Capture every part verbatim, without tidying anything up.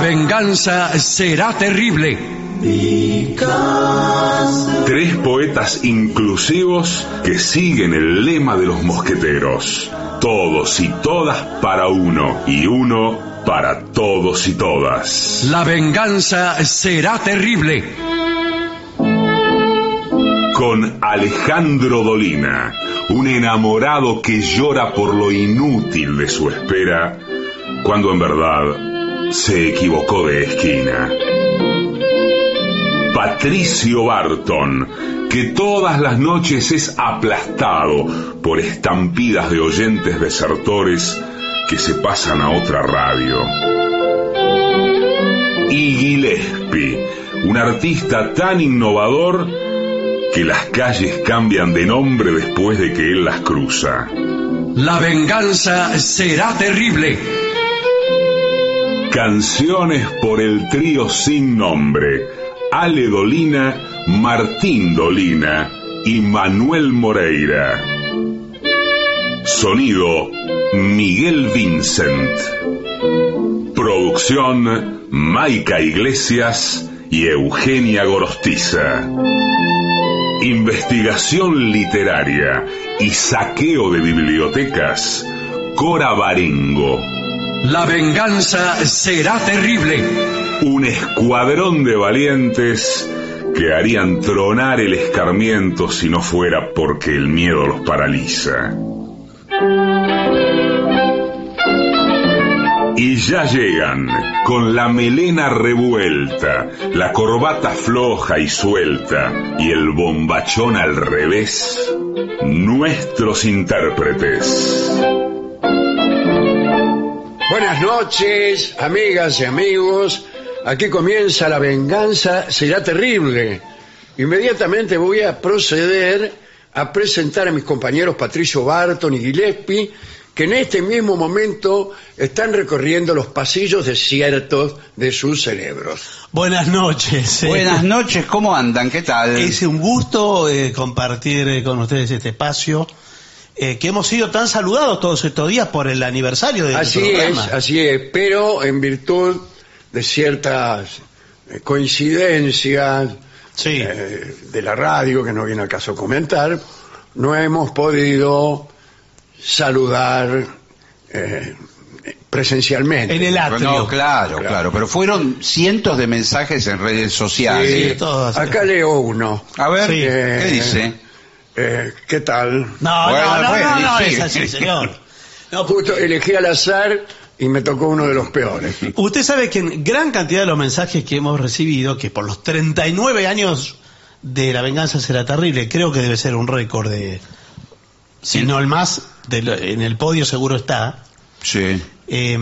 venganza será terrible. Tres poetas inclusivos que siguen el lema de los mosqueteros. Todos y todas para uno, y uno para todos y todas. La venganza será terrible. Con Alejandro Dolina, un enamorado que llora por lo inútil de su espera, cuando en verdad se equivocó de esquina. Patricio Barton, que todas las noches es aplastado por estampidas de oyentes desertores que se pasan a otra radio. Y Gillespie, un artista tan innovador que las calles cambian de nombre después de que él las cruza. La venganza será terrible. Canciones por el trío sin nombre: Ale Dolina, Martín Dolina y Manuel Moreira. Sonido: Miguel Vincent. Producción: Maica Iglesias y Eugenia Gorostiza. Investigación literaria y saqueo de bibliotecas: Cora Barengo. La venganza será terrible. Un escuadrón de valientes que harían tronar el escarmiento si no fuera porque el miedo los paraliza. Y ya llegan, con la melena revuelta, la corbata floja y suelta y el bombachón al revés, nuestros intérpretes. Buenas noches, amigas y amigos. Aquí comienza La venganza será terrible. Inmediatamente voy a proceder a presentar a mis compañeros Patricio Barton y Gillespie, que en este mismo momento están recorriendo los pasillos desiertos de sus cerebros. Buenas noches. eh. Buenas noches, ¿cómo andan? ¿Qué tal? Es un gusto eh, compartir eh, con ustedes este espacio, eh, que hemos sido tan saludados todos estos días por el aniversario de Así nuestro es, programa. así es, pero en virtud de ciertas eh, coincidencias Sí. eh, de la radio, que no viene al caso comentar, no hemos podido saludar eh, presencialmente. En el atrio. No, claro, claro, pero fueron cientos de mensajes en redes sociales. Sí, Sí, todos. acá leo uno. A ver, Sí. ¿qué Eh, dice? Eh, ¿Qué tal? No, Bueno, no, no, bueno, no, no, sí. es así, señor. No, Justo elegí al azar y me tocó uno de los peores. usted sabe que en gran cantidad de los mensajes que hemos recibido, que por los treinta y nueve años de La venganza será terrible, creo que debe ser un récord de, si no el más, de lo- en el podio seguro está. Sí. Eh,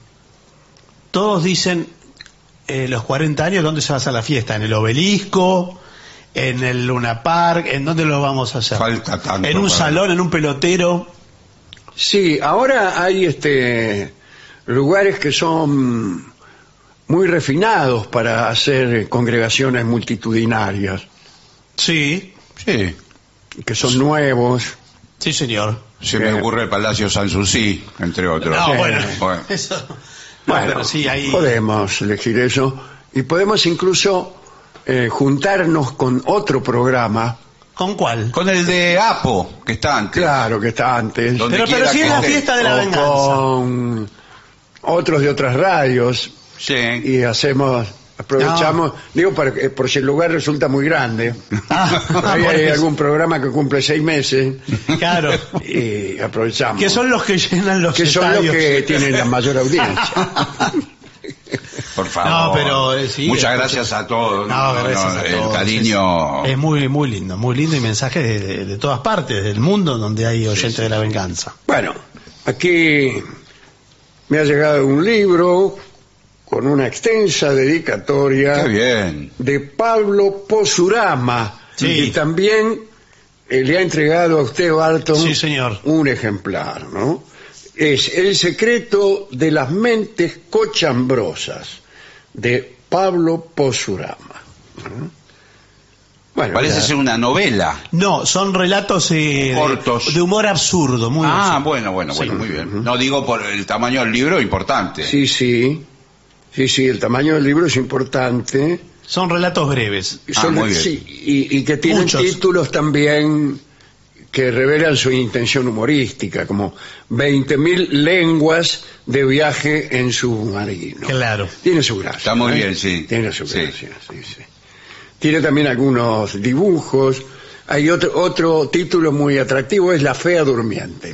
todos dicen eh, los cuarenta años, ¿dónde se va a hacer la fiesta? ¿En el Obelisco? ¿En el Luna Park? ¿En dónde lo vamos a hacer? Falta tanto ¿En un para- salón? ¿En un pelotero? Sí, ahora hay este lugares que son muy refinados para hacer congregaciones multitudinarias, Sí, Sí. que son nuevos. sí, señor. Se me Eh. ocurre el Palacio Sanssouci, entre otros. No, Sí. bueno, Bueno. eso. No, Bueno, pero sí, ahí. podemos elegir eso y podemos incluso eh, juntarnos con otro programa, ¿Con cuál? Con el de Apo, que está antes. claro, que está antes, Donde Pero, pero quiera si que es la esté. fiesta de la o venganza. con otros de otras radios Sí. y hacemos, aprovechamos, digo, para, que- por si el lugar resulta muy grande. Ah, Por ahí por hay eso. algún programa que cumple seis meses Claro. y aprovechamos. Que son los que llenan los que son los estadios. que tienen la mayor audiencia. Por favor. No, pero, eh, sí, Muchas escucha. gracias a todos. No, gracias a El todos. cariño. Es, es muy, muy lindo, muy lindo y mensajes de, de- de todas partes del mundo donde hay oyentes de la venganza. Bueno, aquí me ha llegado un libro con una extensa dedicatoria Qué bien. de Pablo Posurama, Sí. y también eh, le ha entregado a usted, Barton, Sí, señor. un ejemplar, ¿no? Es El secreto de las mentes cochambrosas, de Pablo Posurama. ¿Mm? Bueno, Parece ya- ser una novela. No, son relatos eh, Cortos. de, de humor absurdo, muy Ah, absurdo. bueno, bueno, bueno, muy bien. No digo por el tamaño del libro, importante. Sí, sí. Sí, sí, el tamaño del libro es importante. Son relatos breves. Y son- muy bien. sí, y, y que tienen Muchos. títulos también que revelan su intención humorística, como veinte mil lenguas de viaje en submarino. Claro. Tiene su gracia. Está muy ¿eh? bien, sí. Tiene su Sí. gracia, sí, sí. Tiene también algunos dibujos. Hay otro, otro título muy atractivo, es La Fea Durmiente.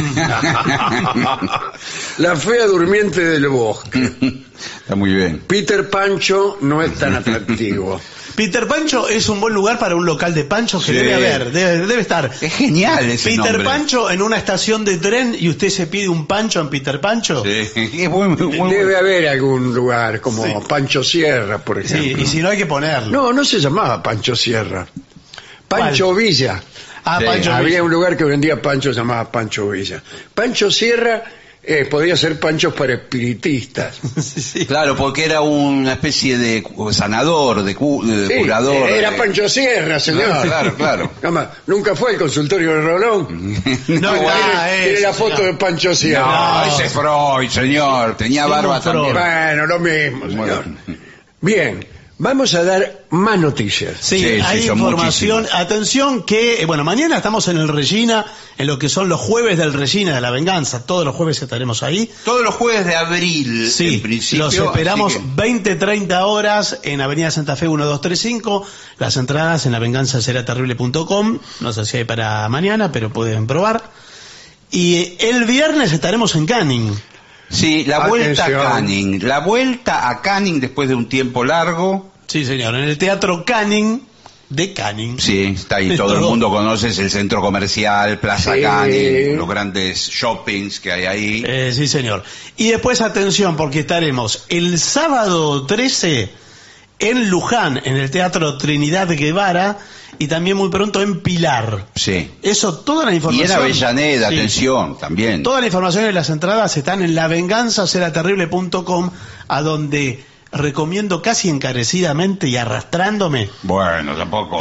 La Fea Durmiente del Bosque. Está muy bien. Peter Pancho no es tan atractivo. Peter Pancho es un buen lugar para un local de panchos que Sí. debe haber, debe, debe estar. Es genial ese Peter nombre. Pancho en una estación de tren y usted se pide un pancho en Peter Pancho. Sí, es muy, muy, muy Debe bueno. haber algún lugar como Sí. Pancho Sierra, por Sí, ejemplo. y si no hay que ponerlo. No, no se llamaba Pancho Sierra. Pancho Villa. Ah, Sí. Pancho Había Villa. un lugar que vendía pancho, se llamaba Pancho Villa. Pancho Sierra eh, podía ser panchos para espiritistas. Sí, sí. Claro, porque era una especie de cu- sanador, de, cu- de Sí, curador. era de- Pancho Sierra, señor. Claro, claro, claro. Nada más, Nunca fue al consultorio de Rolón. No, Tiene- ah, tiene eso, la foto señor. de Pancho Sierra. No, No. ese es Freud, señor. Tenía Sí, barba un Freud. también. Bueno, lo mismo, señor. Bueno. Bien, vamos a dar más noticias. Sí, Sí, sí, hay son información. muchísimas. Atención que, eh, bueno, mañana estamos en el Regina, en lo que son los jueves del Regina de la Venganza. Todos los jueves estaremos ahí. Todos los jueves de abril, Sí, en principio. los esperamos así que- veinte treinta horas en Avenida Santa Fe uno dos tres cinco. Las entradas en lavenganzaseraterrible punto com. No sé si hay para mañana, pero pueden probar. Y el viernes estaremos en Canning. Sí, la vuelta Atención. a Canning. La vuelta a Canning después de un tiempo largo. Sí, señor, en el Teatro Canning de Canning. Sí, está ahí, Es todo el todo. mundo conoce, es el centro comercial, Plaza Sí. Canning, los grandes shoppings que hay ahí. Eh, sí, señor. Y después, atención, porque estaremos el sábado trece en Luján, en el Teatro Trinidad Guevara, y también muy pronto en Pilar. Sí. Eso, toda la Y información. en Avellaneda, Sí. atención, también. Toda la información en las entradas están en lavenganzaseraterrible punto com, a donde recomiendo casi encarecidamente y arrastrándome Bueno, tampoco.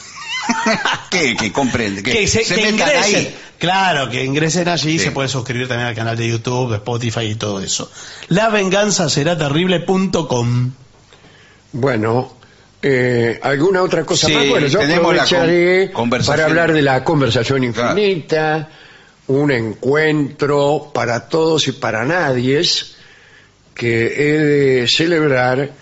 ¿Qué? Que comprende. Que, que se, se que metan ingresen. ahí. Claro, que ingresen allí. Sí. Se puede suscribir también al canal de YouTube, Spotify y todo eso. lavenganzaseraterrible punto com. Bueno, eh, ¿alguna otra cosa Sí, más? Bueno, yo tenemos la aprovecharé con- conversación. para hablar de la conversación infinita, un encuentro para todos y para nadies que he de celebrar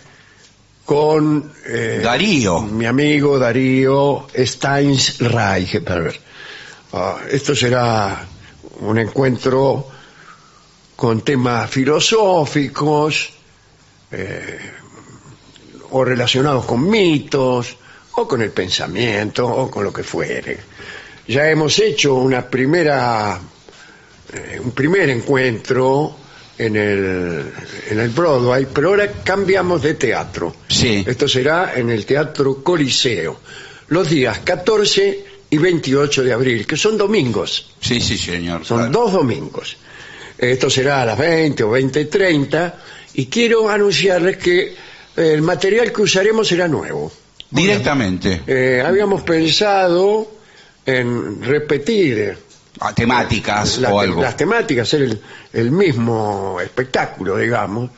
con eh, Darío. mi amigo Darío Steinsreicher. Ah, esto será un encuentro con temas filosóficos, eh, o relacionados con mitos, o con el pensamiento, o con lo que fuere. Ya hemos hecho una primera, eh, un primer encuentro en el, en el Broadway, pero ahora cambiamos de teatro. Sí. Esto será en el Teatro Coliseo, los días catorce y veintiocho de abril, que son domingos. Sí, sí, señor. Son claro. dos domingos. Esto será a las veinte o veinte treinta, y quiero anunciarles que el material que usaremos será nuevo. Directamente. Eh, habíamos pensado en repetir A temáticas la- o algo. las temáticas, hacer el, el mismo espectáculo, digamos,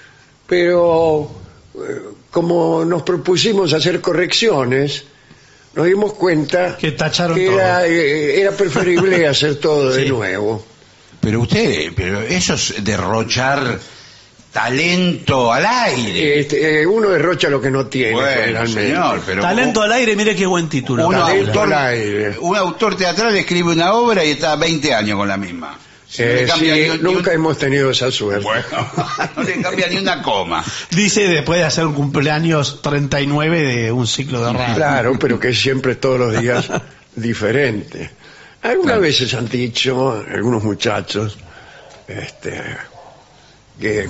pero eh, como nos propusimos hacer correcciones, nos dimos cuenta Que tacharon que todo. era, eh, era preferible hacer todo de Sí. nuevo. Pero usted, pero eso es derrochar talento al aire. Este, eh, uno derrocha lo que no tiene, Bueno, generalmente. señor, pero Talento al aire, mire qué buen título. un Talento autor, al aire. un autor teatral escribe una obra y está veinte años con la misma. Si no Eh, le cambia sí, ni un- ni nunca un- hemos tenido esa suerte. Bueno, no le cambia ni una coma. Dice después de hacer un cumpleaños treinta y nueve de un ciclo de radio. Claro, pero que es siempre todos los días diferente. Algunas Claro. veces han dicho algunos muchachos este, que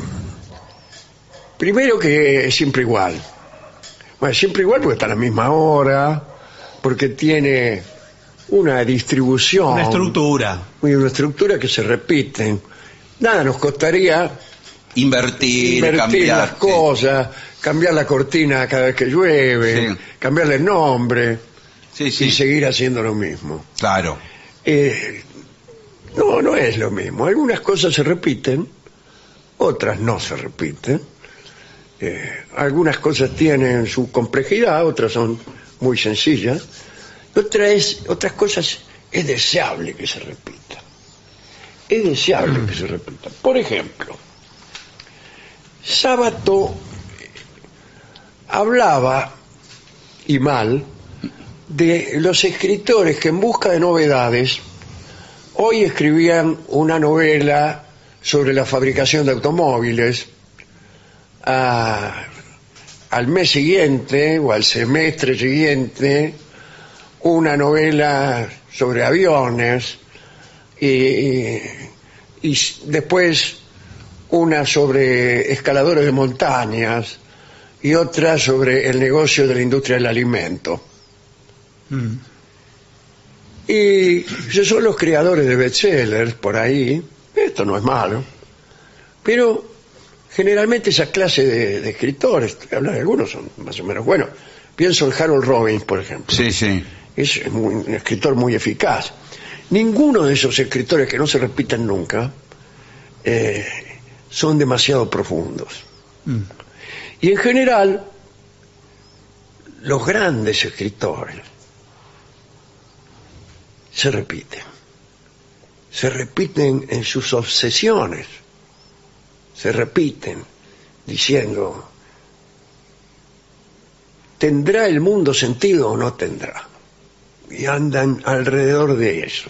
primero que es siempre igual. Bueno, siempre igual porque está a la misma hora, porque tiene una distribución, Una estructura. y una estructura que se repiten. Nada nos costaría Invertir, invertir cambiar. las cosas, cambiar la cortina cada vez que llueve, Sí. cambiarle el nombre Sí, sí, y seguir haciendo lo mismo. claro. Eh, no, no es lo mismo. Algunas cosas se repiten, otras no se repiten. Eh, algunas cosas tienen su complejidad, otras son muy sencillas. Otra es, otras cosas es deseable que se repita. Es deseable mm. que se repita. Por ejemplo, Sábato hablaba, y mal, de los escritores que en busca de novedades hoy escribían una novela sobre la fabricación de automóviles, a, al mes siguiente o al semestre siguiente una novela sobre aviones y, y, y después una sobre escaladores de montañas y otra sobre el negocio de la industria del alimento. Mm. Y esos son los creadores de bestsellers por ahí. Esto no es malo, pero generalmente esa clase de, de escritores, hablar de algunos son más o menos buenos. Pienso en Harold Robbins, por ejemplo. Sí, sí. Es muy, un escritor muy eficaz. Ninguno de esos escritores que no se repiten nunca eh, son demasiado profundos. Mm. Y en general, los grandes escritores se repiten. Se repiten en sus obsesiones. Se repiten diciendo, ¿tendrá el mundo sentido o no tendrá? Y andan alrededor de eso.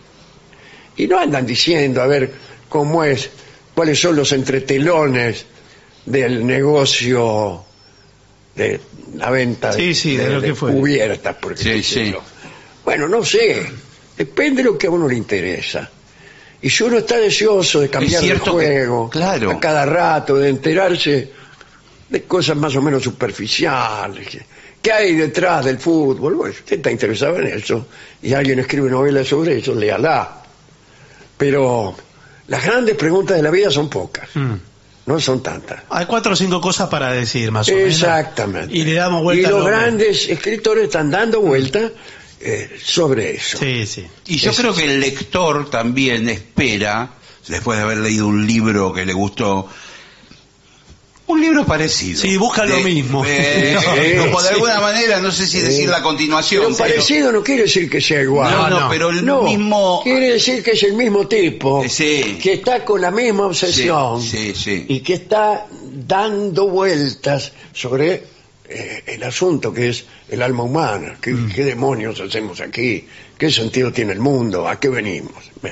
Y no andan diciendo, a ver, cómo es, cuáles son los entretelones del negocio de la venta sí, sí, de, de, lo de que fue. cubiertas, por ejemplo. Sí, sí. Bueno, no sé, depende de lo que a uno le interesa. Y si uno está deseoso de cambiar de juego, que, claro. a cada rato, de enterarse de cosas más o menos superficiales, que, que hay detrás del fútbol, bueno, si usted está interesado en eso, y alguien escribe novelas sobre eso, léala. Pero las grandes preguntas de la vida son pocas. Mm. No son tantas. Hay cuatro o cinco cosas para decir, más o menos. Exactamente. Y le damos vuelta. Y los a grandes escritores están dando vuelta eh, sobre eso. Sí, sí. Y yo eso creo sí. que el lector también espera, después de haber leído un libro que le gustó, un libro parecido. Sí, busca de, lo mismo. Eh, no, como de sí. alguna manera, no sé si decir Sí. la continuación. Pero parecido no quiere decir que sea igual. No, no, no. pero el No, mismo... quiere decir que es el mismo tipo, Sí. que está con la misma obsesión Sí, sí, sí. y que está dando vueltas sobre eh, el asunto que es el alma humana. ¿Qué, mm. ¿Qué demonios hacemos aquí? ¿Qué sentido tiene el mundo? ¿A qué venimos? Bien.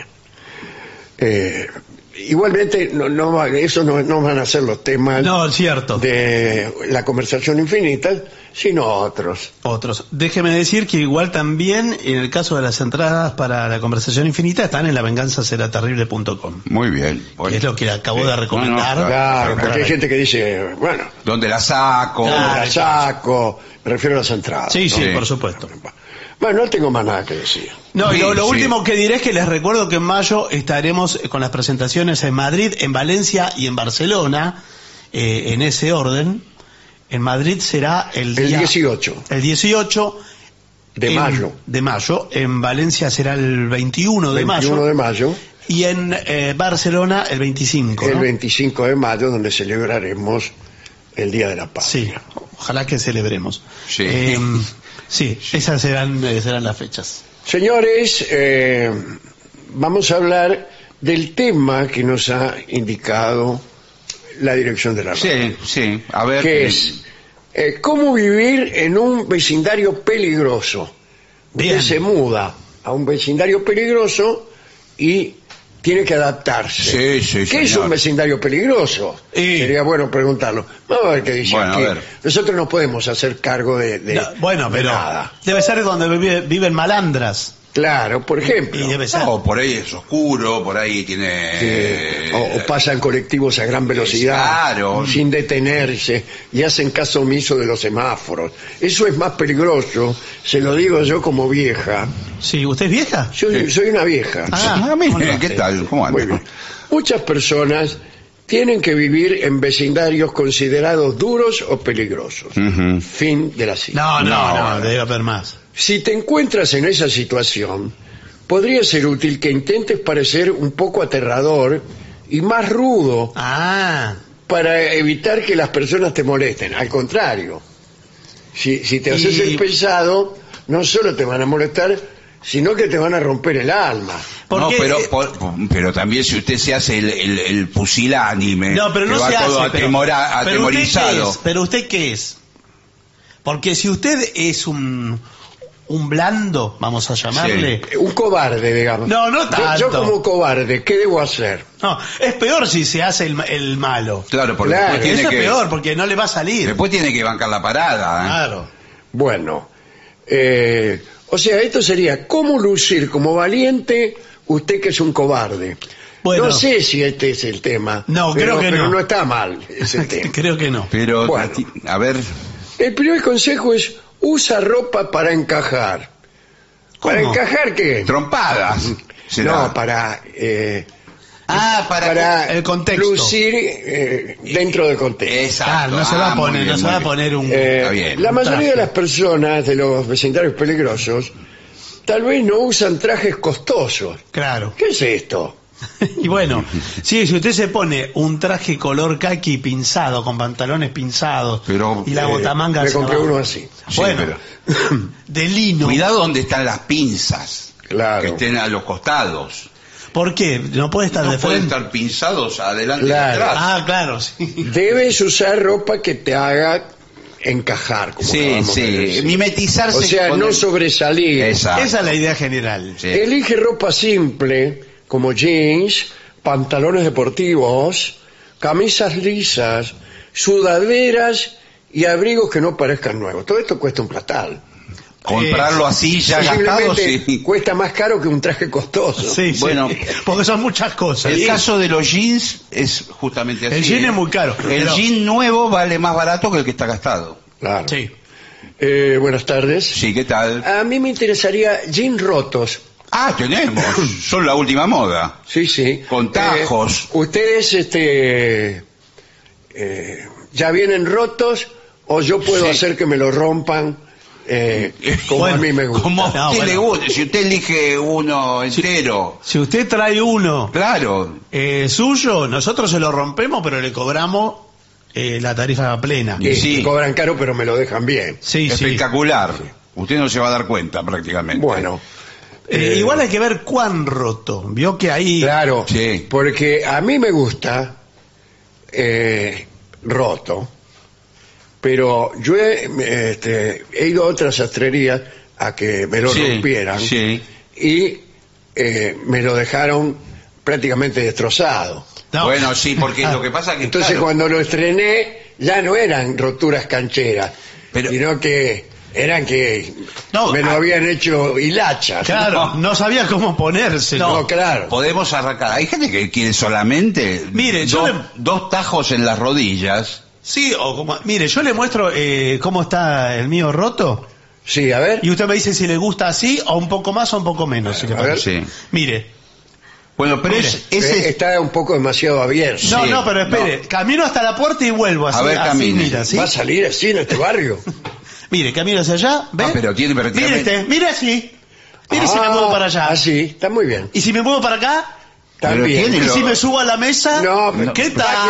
Eh, igualmente, no, no, eso no, no van a ser los temas no, cierto. de la conversación infinita, sino otros. Otros. Déjeme decir que igual también, en el caso de las entradas para la conversación infinita, están en la venganza será terrible punto com. Muy bien. Bueno. Que es lo que acabo Sí. de recomendar. No, no, Claro, porque hay gente que dice, bueno, ¿Dónde la saco? ¿dónde la saco? Me refiero a las entradas. Sí, sí, Sí. por supuesto. Bueno, no tengo más nada que decir. No, y Sí, lo, lo sí. último que diré es que les recuerdo que en mayo estaremos con las presentaciones en Madrid, en Valencia y en Barcelona, eh, en ese orden. En Madrid será el El día... dieciocho El dieciocho de en- mayo. De mayo. En Valencia será el veintiuno de veintiuno mayo. de mayo. Y en eh, Barcelona el veinticinco. El ¿no? veinticinco de mayo, donde celebraremos el Día de la Paz. Sí, ojalá que celebremos. Sí. Eh, sí, esas serán, eh, serán las fechas. Señores, eh, vamos a hablar del tema que nos ha indicado la dirección de la radio. Sí, sí. A ver. Que eh, es eh, cómo vivir en un vecindario peligroso. Usted Bien. se muda a un vecindario peligroso y tiene que adaptarse. Sí, sí, ¿Qué es señor. un vecindario peligroso? Y- Sería bueno preguntarlo. Vamos a ver qué dice Bueno, a aquí. ver. Nosotros no podemos hacer cargo de, de- No, bueno, de pero nada. debe ser donde vive- viven malandras. Claro, por ejemplo. Y debe ser. No, por ahí es oscuro, por ahí tiene... Sí, o, o pasan colectivos a gran velocidad, Claro. sin detenerse, y hacen caso omiso de los semáforos. Eso es más peligroso, se lo digo yo como vieja. Sí, ¿usted es vieja? Yo Sí. soy una vieja. Ah, Ah, mire, bueno, ¿qué sí. tal? ¿Cómo Muy anda? bien. Muchas personas tienen que vivir en vecindarios considerados duros o peligrosos. Ujú. Fin de la cita. No, no, No, no, debe haber más. Si te encuentras en esa situación, podría ser útil que intentes parecer un poco aterrador y más rudo Ah, para evitar que las personas te molesten. Al contrario, si, si te haces Y- el pesado, no solo te van a molestar, sino que te van a romper el alma. No, Porque, pero, eh, por- pero también si usted se hace el, el, el pusilánime, No, pero que no va se todo hace. Pero, atemora- pero usted qué atemorizado. es, pero usted qué es. Porque si usted es un, un blando, vamos a llamarle. Un cobarde, digamos. No, no Yo- tanto. Yo, como cobarde, ¿qué debo hacer? No, es peor si se hace el, ma- el malo. Claro, porque Claro, después tiene Eso es que, peor porque no le va a salir. después tiene que bancar la parada. ¿eh? Claro. Bueno, eh, o sea, esto sería cómo lucir como valiente usted que es un cobarde. Bueno. No sé si este es el tema. No, pero, creo que pero no. no está mal ese tema. Creo que no. Pero, Bueno. a ver, El primer consejo es usa ropa para encajar. ¿Para ¿Cómo? encajar qué? trompadas. será. No, para eh, Ah, para, para el contexto. lucir eh, dentro del contexto. Exacto. Claro, no se va Ah, a muy poner, bien, no se muy va a bien. poner un. Eh, Está bien. la Un mayoría traje. de las personas de los vecindarios peligrosos tal vez no usan trajes costosos. Claro. ¿Qué es esto? Y bueno, sí, si usted se pone un traje color kaki pinzado, con pantalones pinzados Pero, y la Eh, botamanga me hacia compré abajo. uno así. Sí, Bueno, pero- de lino. Cuidado donde están las pinzas. Claro. Que estén a los costados. ¿Por qué? No puede estar No de pueden frente. estar pinzados adelante Claro. y atrás. Ah, claro, sí. Debes usar ropa que te haga encajar. Como sí, acabamos de sí. decir. Mimetizarse O sea, con no el- sobresalir. Exacto. Esa es la idea general. Sí. Elige ropa simple, como jeans, pantalones deportivos, camisas lisas, sudaderas y abrigos que no parezcan nuevos. Todo esto cuesta un platal. Comprarlo así ya gastado, Posiblemente sí. cuesta más caro que un traje costoso. Sí, sí. Bueno. Porque son muchas cosas. El Sí. caso de los jeans es justamente así. El jean ¿eh? es muy caro, El pero- jean nuevo vale más barato que el que está gastado. Claro. Sí. Eh, buenas tardes. Sí, ¿qué tal? A mí me interesaría jeans rotos. Ah, tenemos. Son la última moda. Sí, sí. Con tajos. Eh, ¿Ustedes este, eh, ya vienen rotos o yo puedo Sí. hacer que me lo rompan eh, como Bueno, a mí me gusta? Como a No, usted bueno. le guste. Si usted elige uno entero. Si usted trae uno Claro. eh, suyo, nosotros se lo rompemos, pero le cobramos eh, la tarifa plena. Y Sí. me cobran caro pero me lo dejan bien. Sí, sí. Espectacular. Usted no se va a dar cuenta prácticamente. Bueno, Eh, Eh, igual hay que ver cuán roto. Vio que ahí. claro, Sí. porque a mí me gusta eh, roto, pero yo he, este, he ido a otras sastrerías a que me lo Sí, rompieran sí. y eh, me lo dejaron prácticamente destrozado. No. Bueno, sí, porque lo que pasa es que Entonces claro, cuando lo estrené ya no eran roturas cancheras, Pero- sino que eran que No, me lo ah, habían hecho hilachas. Claro, no sabía cómo ponerse. No, claro. podemos arrancar. Hay gente que quiere solamente Mire, yo dos, le- dos tajos en las rodillas. Sí, o como. Mire, yo le muestro eh, cómo está el mío roto. Sí, a ver. Y usted me dice si le gusta así, o un poco más o un poco menos. si le A ver. parece. Sí. Mire. Bueno, pero Mire, es, Eh, ese está un poco demasiado abierto. No, Sí, no, pero espere. Camino hasta la puerta y vuelvo así. A ver, así, camine. mira, ¿sí? ¿Va a salir así en este barrio? Mire, camino hacia allá. ¿Ve? Ah, pero tiene Mire prácticamente- este, mire así. Mire si me Ah, muevo para allá. Así, está muy bien. Y si me muevo para acá. También. tiene Y lo- si me subo a la mesa. No, pero ¿Qué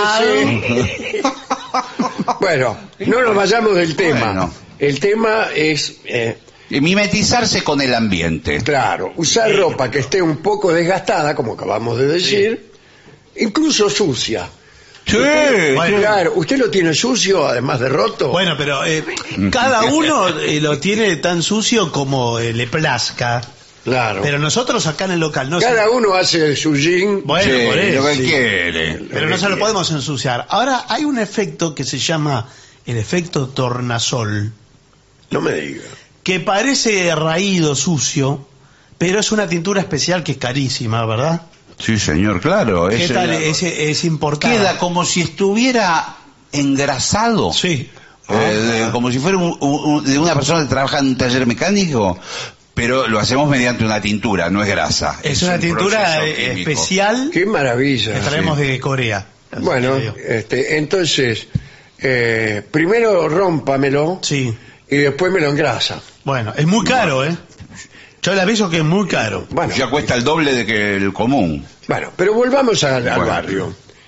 bájese. tal? Bueno, no nos vayamos del tema. Bueno. El tema es, eh, Y mimetizarse con el ambiente. claro, usar ropa que esté un poco desgastada, como acabamos de decir, incluso sucia. Sí, Bueno. Claro, ¿usted lo tiene sucio además de roto? Bueno, pero eh, cada uno eh, lo tiene tan sucio como eh, le plazca. claro. Pero nosotros acá en el local no Cada se... uno hace su jean. Bueno, Sí, por eso, lo que sí. quiere. Pero no se lo podemos ensuciar. Ahora hay un efecto que se llama el efecto tornasol, No me diga. que parece raído, sucio, pero es una tintura especial que es carísima, ¿verdad? Sí, señor, claro. ¿Qué es, tal? Es, es importada. Queda como si estuviera engrasado. Sí. Eh, de- como si fuera un- un- un- de una persona que trabaja en un taller mecánico, pero lo hacemos mediante una tintura, no es grasa. Es una un tintura proceso eh, químico. especial Qué maravilla. que traemos de Corea. Bueno, este, entonces, eh, primero rómpamelo Sí. y después me lo engrasa. Bueno, es muy caro, ¿eh? Yo le aviso que es muy caro. Bueno, Ya cuesta el doble de que el común. bueno, pero volvamos al, al Bueno. barrio.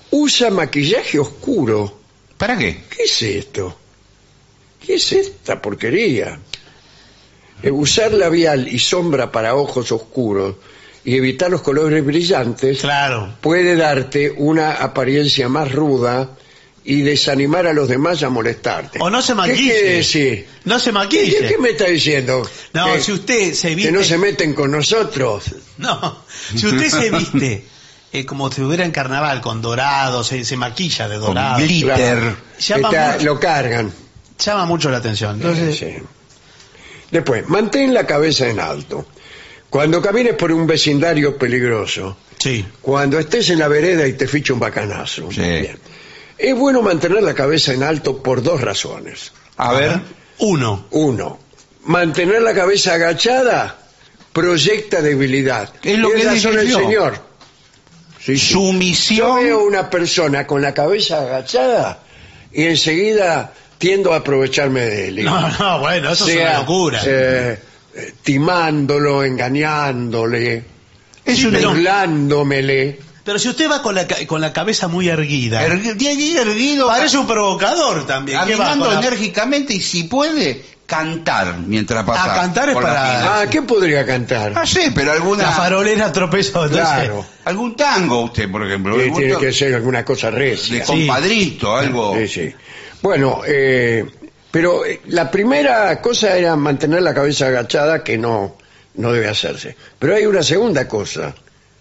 usa maquillaje oscuro. ¿Para qué? ¿Qué es esto? ¿Qué es esta porquería? Eh, usar labial y sombra para ojos oscuros y evitar los colores brillantes Claro. puede darte una apariencia más ruda y desanimar a los demás a molestarte. O no se ¿Qué maquille. quiere decir? No se ¿Qué, maquille. qué me está diciendo? No, que, si usted se viste... que no se meten con nosotros. No, si usted se viste eh, como si estuviera en carnaval, con dorado, se, se maquilla de Con dorado, glitter. Claro, Llama está- mucho. lo cargan. llama mucho la atención. Entonces, Sí. Después, mantén la cabeza en alto. Cuando camines por un vecindario peligroso, sí. cuando estés en la vereda y te ficha un bacanazo, Sí. bien. Es bueno mantener la cabeza en alto por dos razones. A ver. Uno. Uno, mantener la cabeza agachada proyecta debilidad. Es lo Tiene que razón dije el yo. señor. Sí, sí. Yo Sumisión. veo una persona con la cabeza agachada y enseguida tiendo a aprovecharme de él. No, no, bueno, eso es Sea, una locura. eh, eh, timándolo, engañándole, Es una- burlándomele. Pero si usted va con la, ca- con la cabeza muy erguida, Ergu- tiene que ir erguido, parece un provocador también. ¿Qué va caminando con la- enérgicamente y si puede, cantar mientras pasa. Ah, cantar es por la para- fila. Ah, ¿qué podría cantar? No sé, pero alguna. La farolera tropezó. Entonces, Claro, Algún tango usted, por ejemplo. eh, algún tiene to- que ser alguna cosa De recia. compadrito, algo. Sí, sí. Bueno, eh, pero eh, la primera cosa era mantener la cabeza agachada, que no, no debe hacerse. Pero hay una segunda cosa.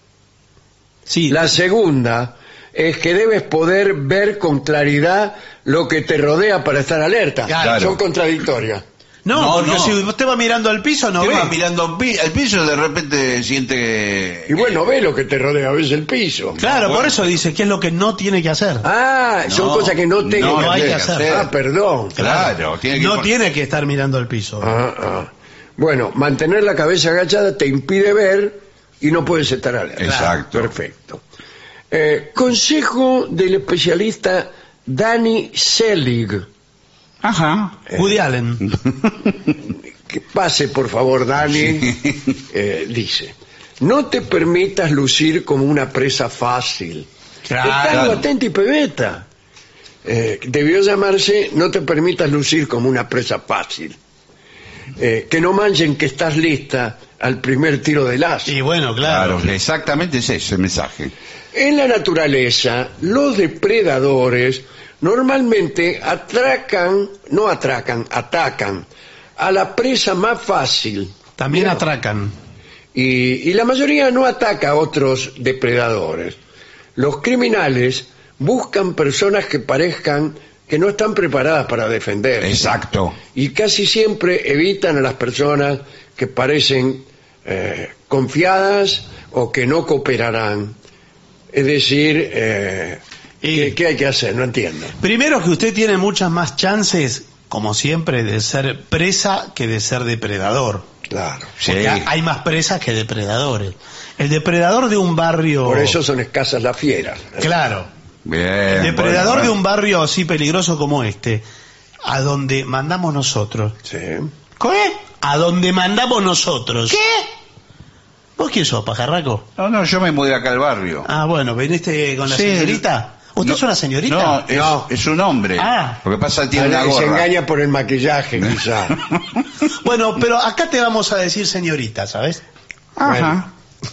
sí, La segunda es que debes poder ver con claridad lo que te rodea para estar alerta. Claro. Son contradictorias. no, No, porque no. si usted va mirando al piso no Usted ve. va mirando al pi- al piso y de repente siente. Y bueno, ve lo que te rodea, ves el piso. Claro, Bueno. por eso dice que es lo que no tiene que hacer. Ah, son No, cosas que no tengo no que hay que hacer. hacer. Ah, perdón. Claro, tiene que no pon- tiene que estar mirando al piso. Ah, ah. Bueno, mantener la cabeza agachada te impide ver y no puedes estar alerta. Exacto. Perfecto. Eh, consejo del especialista Danny Selig. Ajá. Woody Allen. Que pase, por favor, Dani. Eh, dice, no te permitas lucir como una presa fácil. Está algo atento y pebeta. Eh, debió llamarse no te permitas lucir como una presa fácil. Eh, que no manchen que estás lista al primer tiro de lazo. Y bueno, claro. Claro, exactamente es ese el mensaje. En la naturaleza, los depredadores normalmente atracan, no atracan, atacan a la presa más fácil. También Mira. atracan. Y, y la mayoría no ataca a otros depredadores. Los criminales buscan personas que parezcan que no están preparadas para defenderse. Exacto. Y casi siempre evitan a las personas que parecen eh, confiadas o que no cooperarán. Es decir, eh, Y- ¿qué, qué hay que hacer? No entiendo. Primero que usted tiene muchas más chances, como siempre, de ser presa que de ser depredador. Claro. Sí. Porque ha- hay más presas que depredadores. El depredador de un barrio... Por eso son escasas las fieras. Claro. Bien. El depredador bueno, de bueno. un barrio así peligroso como este, a donde mandamos nosotros. Sí. ¿Qué? A donde mandamos nosotros. ¿Qué? ¿Vos quién sos, pajarraco? No, no, yo me mudé acá al barrio. Ah, bueno, ¿viniste con la Sí, señorita? ¿Usted no, es una señorita? No, es, No. es un hombre. Ah. Lo que pasa es que tiene una Se gorra. engaña por el maquillaje, quizá. Bueno, pero acá te vamos a decir señorita, ¿sabes? Ajá.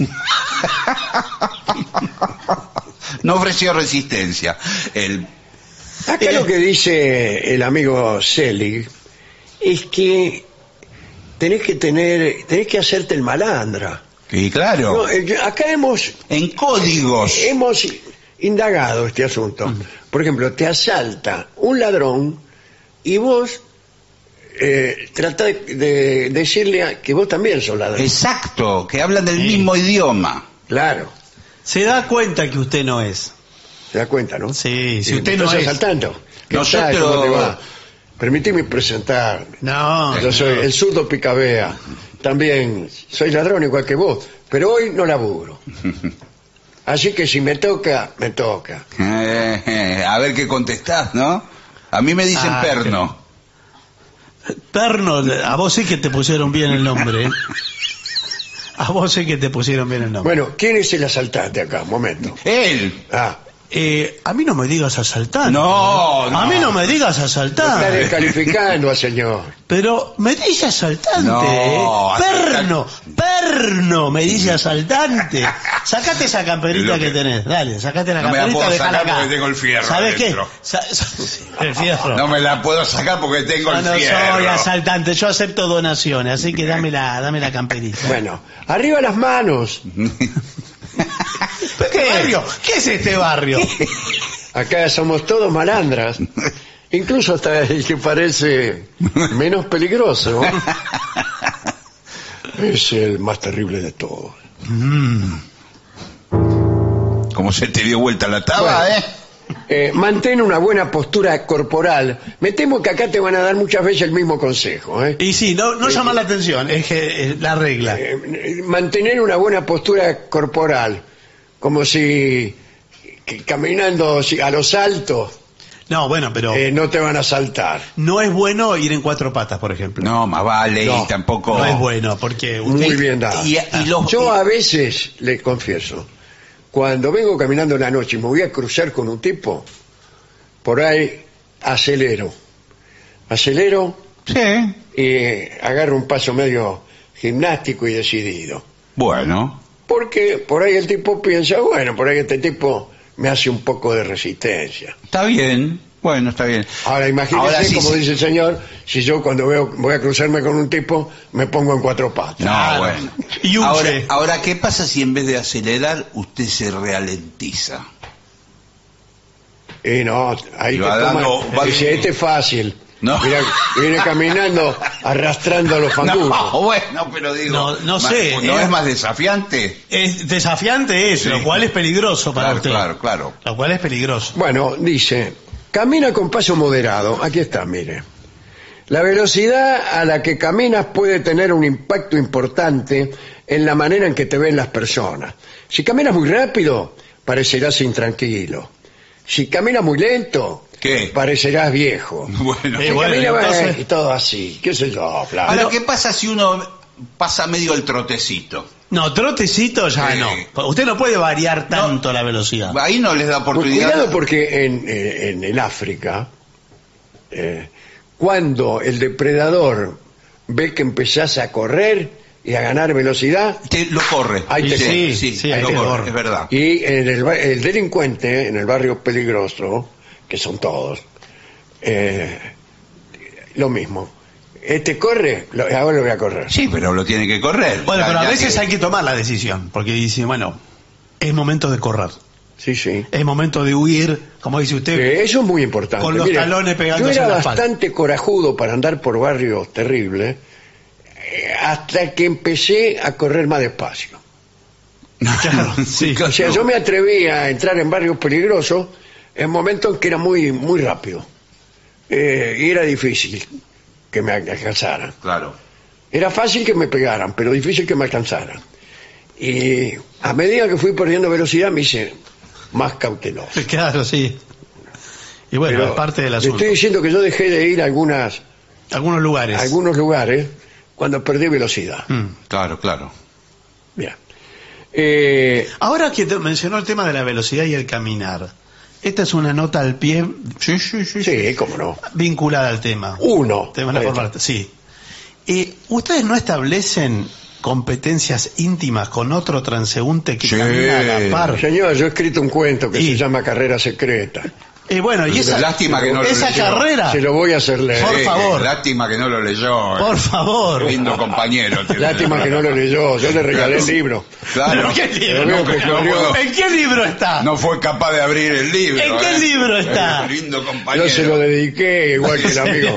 No ofreció resistencia. El, Acá lo que dice el amigo Selig es que tenés que tener, tenés que hacerte el malandra. y claro, No, eh, acá hemos, en códigos. hemos indagado este asunto. Por ejemplo, te asalta un ladrón y vos eh, tratás de, de decirle a- que vos también sos ladrón. Exacto, que hablan del Sí. mismo idioma. Claro, Se da cuenta que usted no es. se da cuenta, ¿no? Sí, si Eh, usted ¿me no estás es. asaltando? ¿Qué Nosotros- tal? ¿Cómo te va? Permitime presentarme. No, Yo soy el zurdo Picabea. También soy ladrón igual que vos, pero hoy no laburo. Así que si me toca, me toca. Eh, eh, a ver qué contestás, ¿no? A mí me dicen Ah, perno. Perno, a vos sí que te pusieron bien el nombre. ¿eh? A vos sí que te pusieron bien el nombre. Bueno, ¿quién es el asaltante acá? Un momento. Él. Ah, Eh, a mí no me digas asaltante. No, no. A mí no me digas Está asaltante. descalificando al señor. Pero me dice asaltante. No, ¿eh? Perno, perno, me dice asaltante. Sacate esa camperita Lo que- que tenés. Dale, sacate la No me la camperita. puedo dejala sacar acá. porque tengo el fierro ¿Sabes qué? adentro. Sa- sa- el fierro. No me la puedo sacar porque tengo Yo el no fierro. soy asaltante, yo acepto donaciones, así que dame la, dame la camperita. Bueno, arriba las manos. ¿Qué barrio? ¿Qué es este barrio? Acá somos todos malandras. Incluso hasta el que parece menos peligroso es el más terrible de todos. Como se te dio vuelta la taba, Bueno. ¿eh? Eh, mantén una buena postura corporal. Me temo que acá te van a dar muchas veces el mismo consejo. ¿eh? Y sí, no, no llama la atención, es que es la regla. Eh, mantener una buena postura corporal, como si que caminando si- a los saltos No, bueno, pero eh, no te van a saltar. no es bueno ir en cuatro patas, por ejemplo. No, más vale No, y tampoco... No es bueno, porque usted... Muy bien dado. Y, y los, Yo a veces, les confieso, cuando vengo caminando en la noche y me voy a cruzar con un tipo, por ahí acelero. Acelero Sí, y agarro un paso medio gimnástico y decidido. bueno. Porque por ahí el tipo piensa, bueno, por ahí este tipo me hace un poco de resistencia. Está bien, bueno, está bien. Ahora imagínese, Ahora sí, como sí. dice el señor, si yo cuando veo voy a cruzarme con un tipo, me pongo en cuatro patas. No, Claro. bueno. Y huye. Ahora, ahora, ¿qué pasa si en vez de acelerar usted se ralentiza? Y no, ahí Y te va toma, dando- va- dice, este es fácil. No. Mira, viene caminando arrastrando a los fanguros. No, bueno, pero digo... No, no más- sé, ¿No eh. es más desafiante? Es desafiante eso, Sí. lo cual es peligroso para Claro, usted. claro, claro. Lo cual es peligroso. Bueno, dice, camina con paso moderado. Aquí está, mire. La velocidad a la que caminas puede tener un impacto importante en la manera en que te ven las personas. Si caminas muy rápido, parecerás intranquilo. Si caminas muy lento, ¿Qué? parecerás viejo. Bueno. Eh, Si bueno, camina, entonces- eh, y todo así, qué sé yo, Flavio. Ahora, ¿qué pasa si uno pasa medio el trotecito? No, trotecito ya Sí. no. Usted no puede variar tanto la velocidad. Ahí no les da Pues oportunidad. cuidado porque en, eh, en el África, eh, cuando el depredador ve que empezás a correr y a ganar velocidad, Te- lo corre. Ahí te sí, corre. sí, Sí, lo ahí te corre, corre. es verdad. y en el, ba- el delincuente, en el barrio peligroso, que son todos, eh, lo mismo. Este corre, lo- ahora lo voy a correr. Sí, pero lo tiene que correr. Bueno, Ya- pero a ya veces que- hay que tomar la decisión, porque dice, bueno, es momento de correr, Sí, sí. es momento de huir, como dice usted. Eh, eso es muy importante. Con los talones pegándose yo era en la espalda. bastante corajudo para andar por barrios terribles eh, hasta que empecé a correr más despacio. Claro, sí. O sea, yo me atreví a entrar en barrios peligrosos en momentos en que era muy, muy rápido. Eh, y era difícil que me alcanzaran. Claro. Era fácil que me pegaran, pero difícil que me alcanzaran. Y a medida que fui perdiendo velocidad me hice más cauteloso. Claro, sí. Y bueno, Pero es parte del le asunto. estoy diciendo que yo dejé de ir a algunas, Algunos lugares. a algunos lugares cuando perdí velocidad. Mm. Claro, claro. Bien. Eh, Ahora que te mencionó el tema de la velocidad y el caminar, esta es una nota al pie Sí, sí, sí. sí, cómo no. vinculada al tema. Uno. Tema de la Ahí forma- está. sí. Eh, ¿Ustedes no establecen competencias íntimas con otro transeúnte que Sí. camina a la par? Señor, yo he escrito un cuento que Y- se llama Carrera Secreta. Eh, bueno, y esa, Lástima que no lo esa leyó. carrera, Se lo voy a hacer leer. Por favor. Lástima que no lo leyó. eh. por favor. Lindo compañero. Lástima que no lo leyó. Yo le regalé el libro. Claro. ¿Pero qué libro? Pero veo No, que no corrió. puedo- ¿En qué libro está? No fue capaz de abrir el libro. ¿En qué eh. libro está? Eh, Lindo compañero. Yo se lo dediqué igual que el amigo.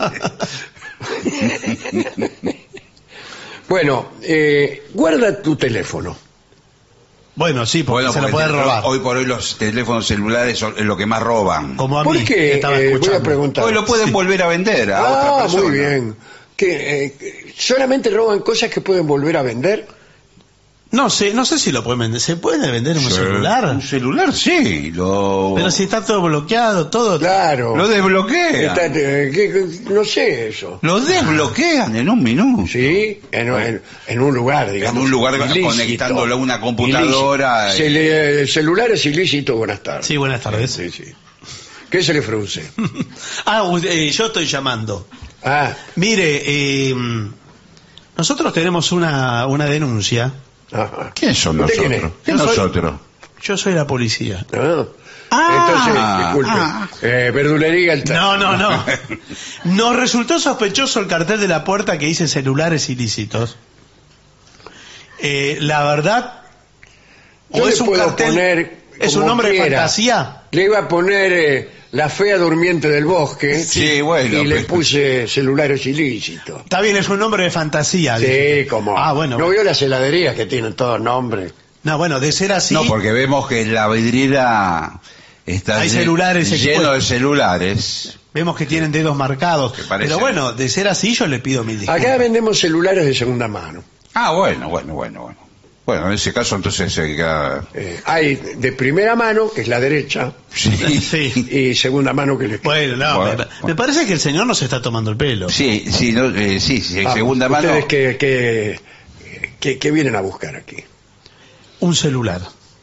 Bueno, eh, guarda tu teléfono. Bueno, sí, porque Bueno, se lo porque pueden te- robar. hoy por hoy los teléfonos celulares son es lo que más roban. Como a ¿Por mí, que qué? estaba Eh, voy a escuchando. preguntar. Hoy lo pueden volver a vender a otra Ah, persona. muy bien. ¿Que eh, solamente roban cosas que pueden volver a vender? No sé, no sé si lo pueden vender. ¿Se puede vender un Sí. celular? Un celular, sí. Lo... Pero si está todo bloqueado, todo. Claro. Lo desbloquean. Está- eh, ¿qué- qué- no sé eso. Lo desbloquean en un minuto. Sí, en, en- en un lugar, digamos. un lugar ilícito. conectándolo a una computadora. Ilícito. Se le- el celular es ilícito, buenas tardes. Sí, buenas tardes. Sí, sí. ¿Qué se le frunce? ah, eh, yo estoy llamando. Ah, Mire, eh, nosotros tenemos una, una denuncia. ajá. ¿Quiénes son ¿Usted quién nosotros? es? ¿Quién Yo soy- nosotros? Yo soy la policía. Ah. Ah, Entonces, disculpe. ah. Eh, verdulería el No, no, no. Nos resultó sospechoso el cartel de la puerta que dice celulares ilícitos. Eh, la verdad, Yo o le es un puedo cartel, poner es un como nombre de quiera. fantasía. Le iba a poner eh, la fea durmiente del bosque. Sí, bueno, Y le pero- puse celulares ilícitos. Está bien, es un nombre de fantasía. Sí, como. Ah, bueno. ¿No vio las heladerías que tienen todos nombres? No, bueno, de ser así. No, porque vemos que la vidriera está Hay lle- celulares lleno expuestos. de celulares. Vemos que tienen dedos marcados. parece? Pero bueno, de ser así, yo le pido mil disculpas. Acá vendemos celulares de segunda mano. Ah, bueno, bueno, bueno, bueno. Bueno, en ese caso entonces se queda... Eh, hay de primera mano, que es la derecha, Sí, Sí. y segunda mano, que es la izquierda. Bueno, no, Bueno, me, bueno. me parece que el señor nos está tomando el pelo. sí, sí, no, eh, sí, sí, Ah, segunda mano. ¿Ustedes qué, qué, qué- qué vienen a buscar aquí? Un celular.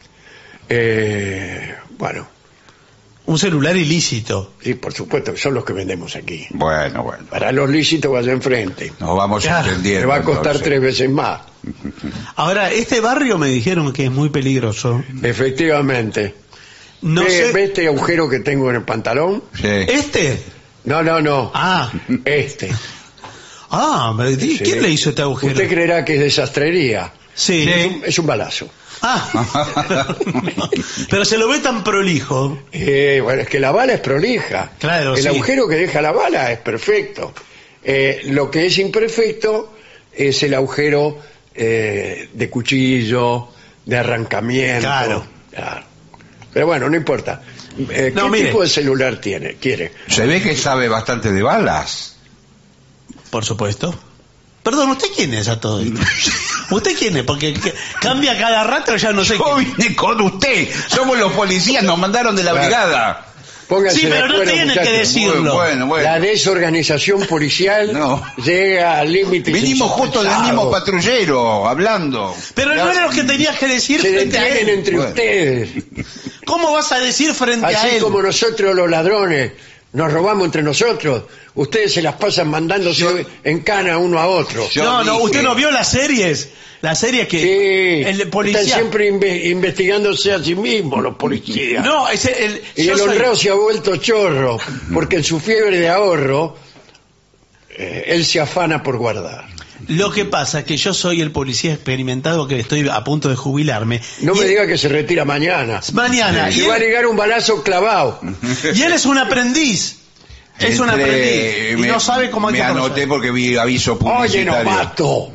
Eh, bueno, Un celular ilícito. sí, por supuesto, son los que vendemos aquí. Bueno, bueno. Para los lícitos vaya enfrente. Nos vamos Claro, entendiendo. Le va a costar entonces. tres veces más. Ahora, este barrio me dijeron que es muy peligroso. Efectivamente. No ¿Ve, sé. ve este agujero que tengo en el pantalón? Sí. ¿Este? No, no, no. Ah, Este. ah, me- Sí. ¿quién le hizo este agujero? Usted creerá que es desastrería. Sí. Es un, es un balazo. Ah, pero se lo ve tan prolijo. Eh, bueno, es que la bala es prolija. Claro, El sí. agujero que deja la bala es perfecto. Eh, lo que es imperfecto es el agujero eh, de cuchillo, de arrancamiento. Claro. Claro. Pero bueno, no importa. Eh, No, ¿Qué mire. tipo de celular tiene? ¿Quiere? Se ve que sabe bastante de balas. Por supuesto. Perdón, ¿usted quién es a todo esto? ¿Usted quién es? Porque que- cambia cada rato, ya no sé Yo quién. vine con usted. Somos los policías, nos mandaron de la Claro. brigada. Póngase Sí, de pero no acuerdo, tiene que muchachos. decirlo. Bueno, bueno. La desorganización policial No. llega al límite. Vinimos justo del mismo patrullero, hablando. Pero no era lo que tenías que decir Se frente a detienen él. entre Bueno. ustedes. ¿Cómo vas a decir frente a Así él? como nosotros los ladrones nos robamos entre nosotros, ustedes se las pasan mandándose en cana uno a otro. Yo No, no, dije- usted no vio las series. Las series que Sí, el están policía. siempre inve- investigándose a sí mismos los policías. No, es el. y yo el soy- honrado se ha vuelto chorro, porque en su fiebre de ahorro, eh, él se afana por guardar. Lo que pasa es que yo soy el policía experimentado que estoy a punto de jubilarme. No Y me él- diga que se retira mañana. Mañana. Y Y va a él, llegar un balazo clavado. y él es un aprendiz. Es un Entré, aprendiz. Y me- no sabe cómo hay Me que anoté proceder. porque vi aviso Oye, publicitario. novato.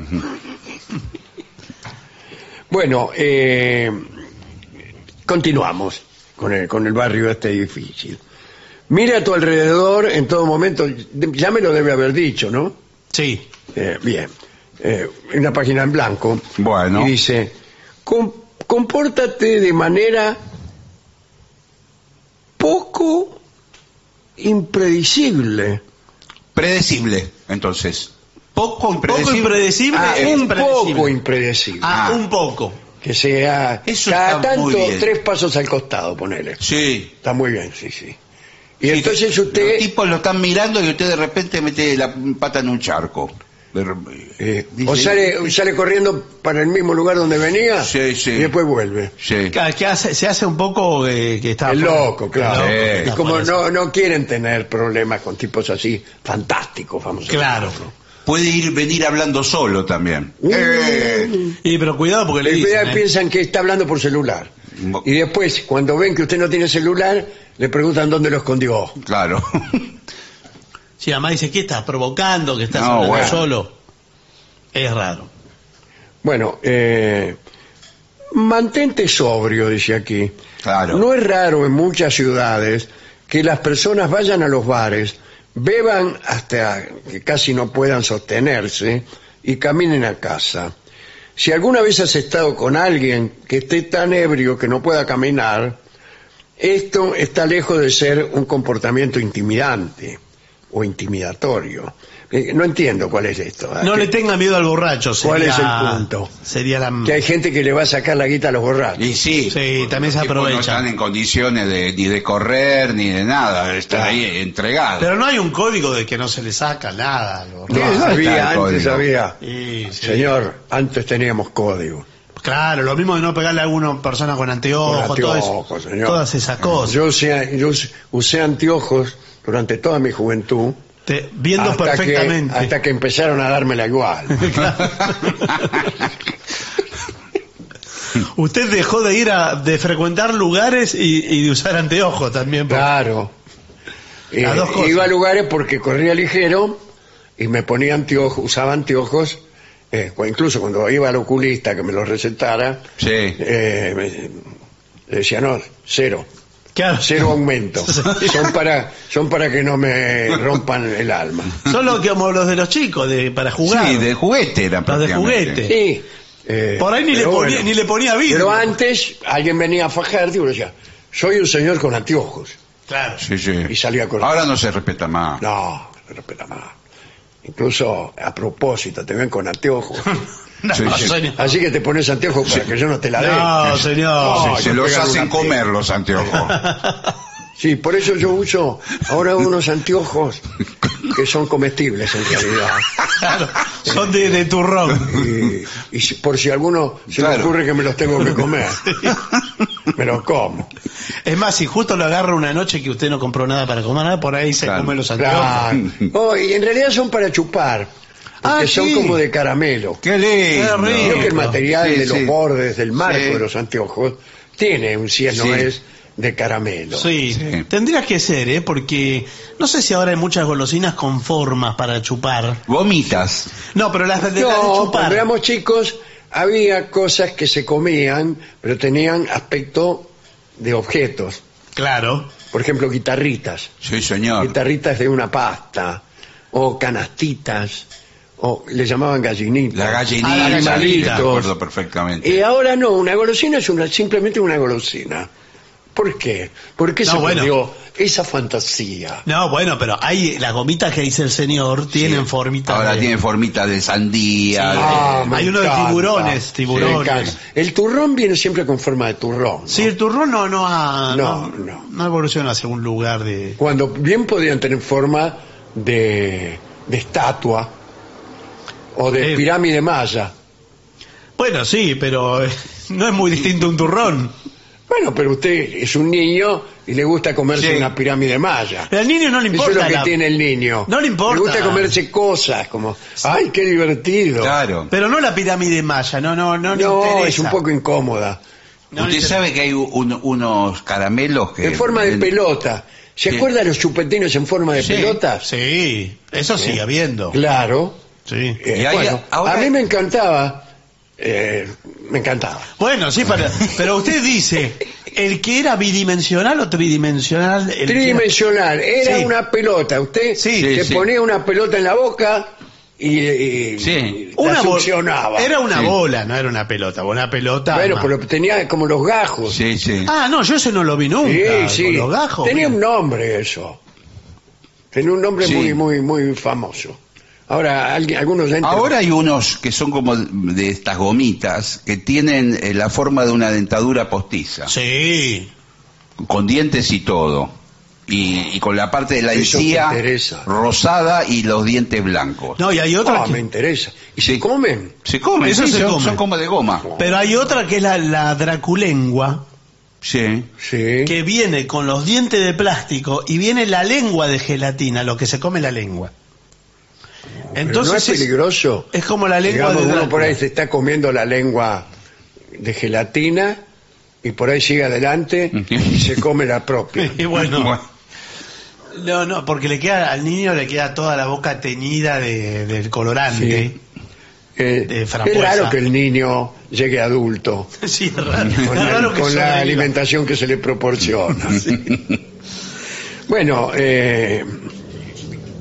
Bueno, eh, continuamos con el, con el barrio este difícil. Mira a tu alrededor en todo momento, ya me lo debe haber dicho, ¿no? Sí. Eh, bien. Eh, una página en blanco. Bueno. Y dice, "Com- compórtate de manera poco impredecible. Predecible, entonces. Poco Poco impredecible. impredecible. Ah, es un predecible. poco impredecible. Ah, Ah. un poco. Que sea Eso cada está tanto muy bien. tres pasos al costado, ponele. Sí. Está muy bien, sí, sí. Y Sí, entonces que usted... Los tipos lo están mirando y usted de repente mete la pata en un charco. De re- eh, dice- o sale, sale corriendo para el mismo lugar donde venía Sí, sí. y después vuelve. Sí. Que, que hace- se hace un poco eh, que está. El loco, claro. El loco, Sí. Es está como por eso. no, no quieren tener problemas con tipos así fantásticos, vamos a Claro. decirlo. Puede ir venir hablando solo también. Uh, Eh, Y pero cuidado porque le y dicen. ¿eh? piensan que está hablando por celular. Mo- Y después, cuando ven que usted no tiene celular, le preguntan dónde lo escondió. Claro. Si además dice, ¿qué estás provocando? Que estás No, hablando bueno. solo. Es raro. Bueno, eh, mantente sobrio, dice aquí. Claro. No es raro en muchas ciudades que las personas vayan a los bares, beban hasta que casi no puedan sostenerse y caminen a casa. si alguna vez has estado con alguien que esté tan ebrio que no pueda caminar, esto está lejos de ser un comportamiento intimidante o intimidatorio. Eh, No entiendo cuál es esto. ¿eh? No ¿Qué- le tenga miedo al borracho. ¿Cuál sería- es el punto? Sería la... Que hay gente que le va a sacar la guita a los borrachos. Y sí, Sí, también se los tipos no aprovecha. están en condiciones de, ni de correr ni de nada, están Claro. ahí entregados. Pero no hay un código de que no se le saca nada. al borracho. ¿Qué No, está había el antes? código. Había. Sí, sí. Señor, antes teníamos código. Claro, lo mismo de no pegarle a alguna persona con anteojos, Con todo eso- anteojos, señor. todas esas cosas. Yo usé, yo us- usé anteojos durante toda mi juventud. Te- viendo hasta perfectamente. Que, hasta que empezaron a dármela igual. Usted dejó de ir a de frecuentar lugares y, y de usar anteojos también. porque- Claro. Eh, Las dos cosas. iba a lugares porque corría ligero y me ponía anteojos, usaba anteojos, eh, o incluso cuando iba al oculista que me los recetara, Sí. eh, me- le decía, no, cero, Claro. cero aumento. Son para, son para que no me rompan el alma. Son los que como los de los chicos, de para jugar. Sí, de juguete eran Los de prácticamente. juguete. Sí. eh, Por ahí ni le, pero ponía, bueno. ni le ponía vidrio. Pero antes alguien venía a fajar, digo, decía, soy un señor con anteojos. Claro. Sí, sí. Y salía corriendo. Ahora no se respeta más. No, no respeta más. Incluso a propósito, te ven con anteojos. No, Sí, sí. señor. Así que te pones anteojos para que yo no te la dé. No, señor. No, se te los pegan hacen una- comer los anteojos. Sí, por eso yo uso ahora unos anteojos que son comestibles en realidad. Claro, son de, de turrón. Y, y si- por si a alguno se le Claro. ocurre que me los tengo que comer, me los como. Es más, si justo lo agarra una noche que usted no compró nada para comer, por ahí se Claro. come los anteojos. Claro. Oh, y en realidad son para chupar, porque Ah, son sí. como de caramelo. ¡Qué lindo! Qué rico. Creo que el material Sí, de los sí. bordes del marco Sí. de los anteojos tiene un si es no Sí. es de caramelo. Sí, Sí. tendría que ser, ¿eh? Porque no sé si ahora hay muchas golosinas con formas para chupar. Vomitas. No, pero las de, las de No, chupar. cuando éramos chicos había cosas que se comían, pero tenían aspecto de objetos. Claro. Por ejemplo, guitarritas. Sí, señor. Guitarritas de una pasta. O canastitas. O le llamaban gallinitas. La gallinita, Ah, la sí, gallinita. me acuerdo perfectamente. Y ahora no, una golosina es una, simplemente una golosina. ¿Por qué? ¿Por qué No, se bueno. perdió esa fantasía? No, bueno, pero hay las gomitas que dice el señor tienen formita Ahora de... tiene formita de sandía. Sí. de- Ah, me hay uno de encanta. tiburones, tiburones. Me encanta. El turrón viene siempre con forma de turrón. ¿no? Sí, el turrón no, no ha... No, no, no. no evoluciona hacia un lugar de... Cuando bien podían tener forma de, de estatua o de Eh. pirámide maya. Bueno, sí, pero eh, no es muy distinto a un turrón. Bueno, pero usted es un niño y le gusta comerse Sí. una pirámide maya. Al niño no le Eso importa. es lo que la- tiene el niño. No le importa. Le gusta comerse cosas como, ¡ay, qué divertido! Claro. Pero no la pirámide maya, no, no, no, le No, interesa. es un poco incómoda. No le Usted interesa. sabe que hay un- unos caramelos que... En forma de pelota. ¿Se Sí. acuerda de los chupetines en forma de Sí. pelotas? Sí, eso sigue habiendo. Claro. Sí. Eh, Y ahí, bueno, ahora- a mí me encantaba. eh, me encantaba. Bueno, sí, pero, pero usted dice, el que era bidimensional o tridimensional. El que era- Tridimensional. Era Sí. una pelota. Usted Sí, se sí. ponía una pelota en la boca y, y- Sí. y la Una bol- succionaba. Era una Sí. bola, no era una pelota. Una pelota. Bueno, ma- pero tenía como los gajos. Sí, sí. Ah, no, yo ese no lo vi nunca. Sí, sí. Con los gajos. Tenía un nombre eso. Tenía un nombre Sí. muy, muy, muy famoso. Ahora, alguien, algunos oyentes- Ahora hay unos que son como de estas gomitas que tienen eh, la forma de una dentadura postiza, Sí. con dientes y todo. Y, y con la parte de la Eso te encía interesa. rosada y los dientes blancos. No, y hay otra Ah, que- me interesa. ¿Y Sí. se comen? Se comen, Eso sí, se son, come. son como de goma. Pero hay otra que es la, la draculengua, Sí. Sí. que viene con los dientes de plástico y viene la lengua de gelatina, lo que se come la lengua. Pero Entonces no es peligroso. es como la lengua Digamos, de uno Drácula. por ahí se está comiendo la lengua de gelatina y por ahí sigue adelante y se come la propia. Y bueno, Bueno, no, no, porque le queda al niño le queda toda la boca teñida de, del colorante. Sí. Eh, De es frambuesa. raro que el niño llegue adulto Sí, es raro, con, es la, raro que con la sobreviva. alimentación que se le proporciona. Bueno, eh,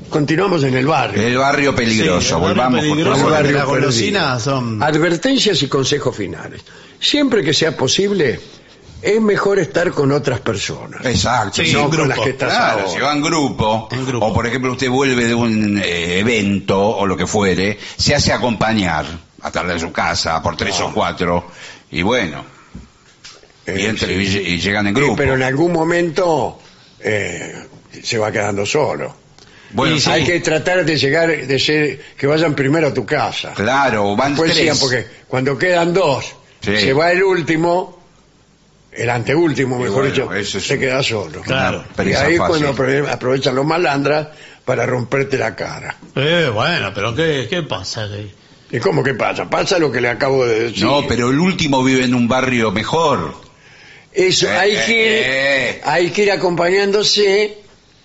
continuamos en el barrio. El barrio peligroso, Sí, el barrio volvamos peligroso, por favor. barrio las perdido. golosinas son... Advertencias y consejos finales. Siempre que sea posible, es mejor estar con otras personas. Exacto, Sí, sí, no en con grupo. las que estás Claro, ahora. si va en grupo, En grupo. o por ejemplo usted vuelve de un eh, evento o lo que fuere, se hace acompañar hasta de su casa por tres o cuatro, y bueno, y, Eh, entre- sí. y- y llegan en Sí, grupo. pero en algún momento eh, se va quedando solo. Bueno, Y sí. Hay que tratar de llegar, de ser, que vayan primero a tu casa. claro, van Pues tres. sí, porque cuando quedan dos, Sí. se va el último, el anteúltimo, Y mejor bueno, dicho, eso es se un- queda solo. Claro. Y Presa ahí es fácil. cuando apro- aprovechan los malandras para romperte la cara. Eh, bueno, pero ¿qué, qué pasa? ¿Y cómo que pasa? Pasa lo que le acabo de decir. No, pero el último vive en un barrio mejor. Eso, Eh, hay, que ir, eh. hay que ir acompañándose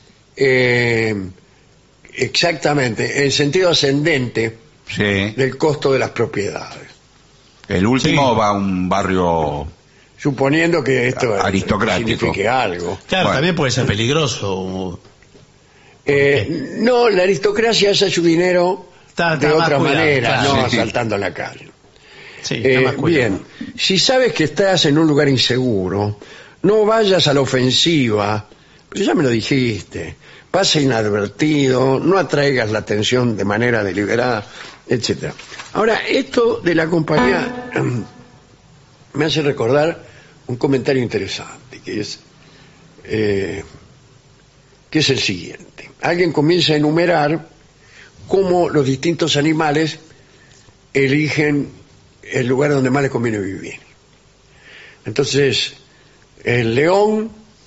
eh, exactamente en sentido ascendente Sí. del costo de las propiedades. El último Sí. va a un barrio. Suponiendo que esto Aristocrático. signifique algo. Claro, Bueno. también puede ser peligroso. Eh, no, la aristocracia hace su dinero Está- de está más otra cuidado, manera, claro. no Sí. asaltando la calle. Sí, Eh, está más cuidado. bien, si sabes que estás en un lugar inseguro, no vayas a la ofensiva, pero ya me lo dijiste, pasa inadvertido, no atraigas la atención de manera deliberada, etcétera. Ahora, esto de la compañía me hace recordar un comentario interesante, que es, eh, que es el siguiente. Alguien comienza a enumerar cómo los distintos animales eligen el lugar donde más les conviene vivir. Entonces, el león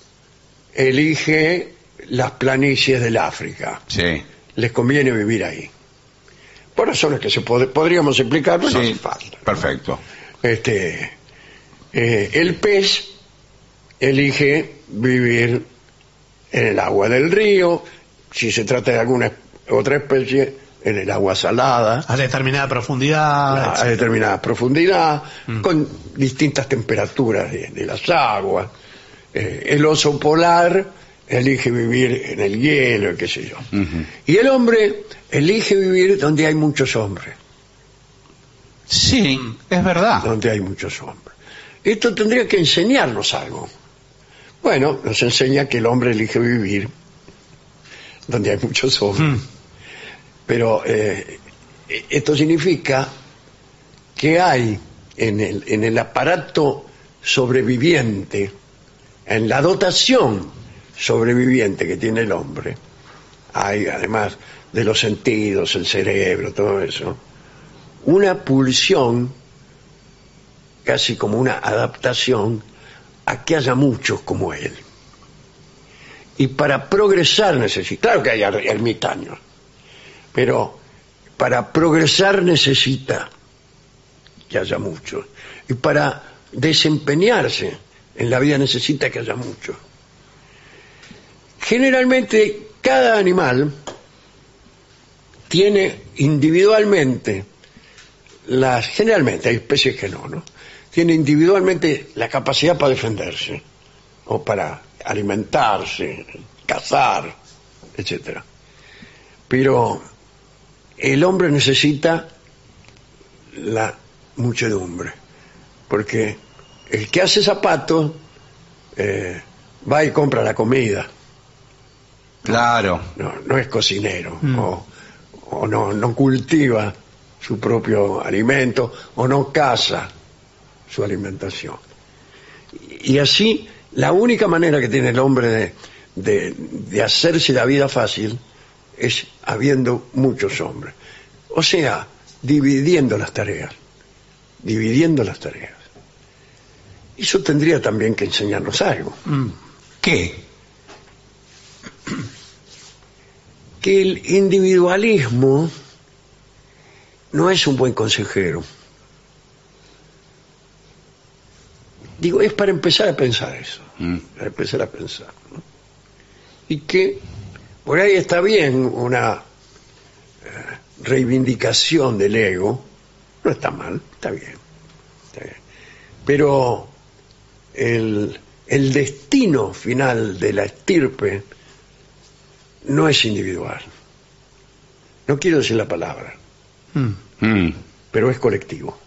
elige las planicies del África. Sí. Les conviene vivir ahí. Por razones que se pod- podríamos explicar, pero no Sí, hace falta. perfecto. Este, eh, el pez elige vivir en el agua del río, si se trata de alguna otra especie, en el agua salada, A determinada profundidad. a determinada profundidad, con distintas temperaturas de, de las aguas. Eh, el oso polar elige vivir en el hielo, qué sé yo. Ujú. Y el hombre elige vivir donde hay muchos hombres, Sí, es verdad. donde hay muchos hombres. Esto tendría que enseñarnos algo. Bueno, nos enseña que el hombre elige vivir donde hay muchos hombres. Mm. Pero eh, esto significa que hay en el, en el aparato sobreviviente, en la dotación sobreviviente que tiene el hombre, hay además de los sentidos, el cerebro, todo eso, una pulsión, casi como una adaptación, a que haya muchos como él. Y para progresar necesita, claro que hay er- ermitaños, pero para progresar necesita que haya muchos. Y para desempeñarse en la vida necesita que haya muchos. Generalmente cada animal tiene individualmente las, generalmente hay especies que no, ¿no? Tiene individualmente la capacidad para defenderse o para alimentarse, cazar, etcétera. Pero el hombre necesita la muchedumbre, porque el que hace zapatos eh, va y compra la comida, Claro. no, no es cocinero, o, o no, no cultiva su propio alimento, o no caza su alimentación. Y así, la única manera que tiene el hombre de, de, de hacerse la vida fácil es habiendo muchos hombres. O sea, dividiendo las tareas, dividiendo las tareas. Eso tendría también que enseñarnos algo. ¿Qué? Que el individualismo no es un buen consejero. Digo, es para empezar a pensar eso, Mm. para empezar a pensar, ¿no? Y que por ahí está bien una eh, reivindicación del ego, no está mal, está bien, está bien. Pero el, el destino final de la estirpe no es individual, No quiero decir la palabra, Mm. Mm. pero es colectivo.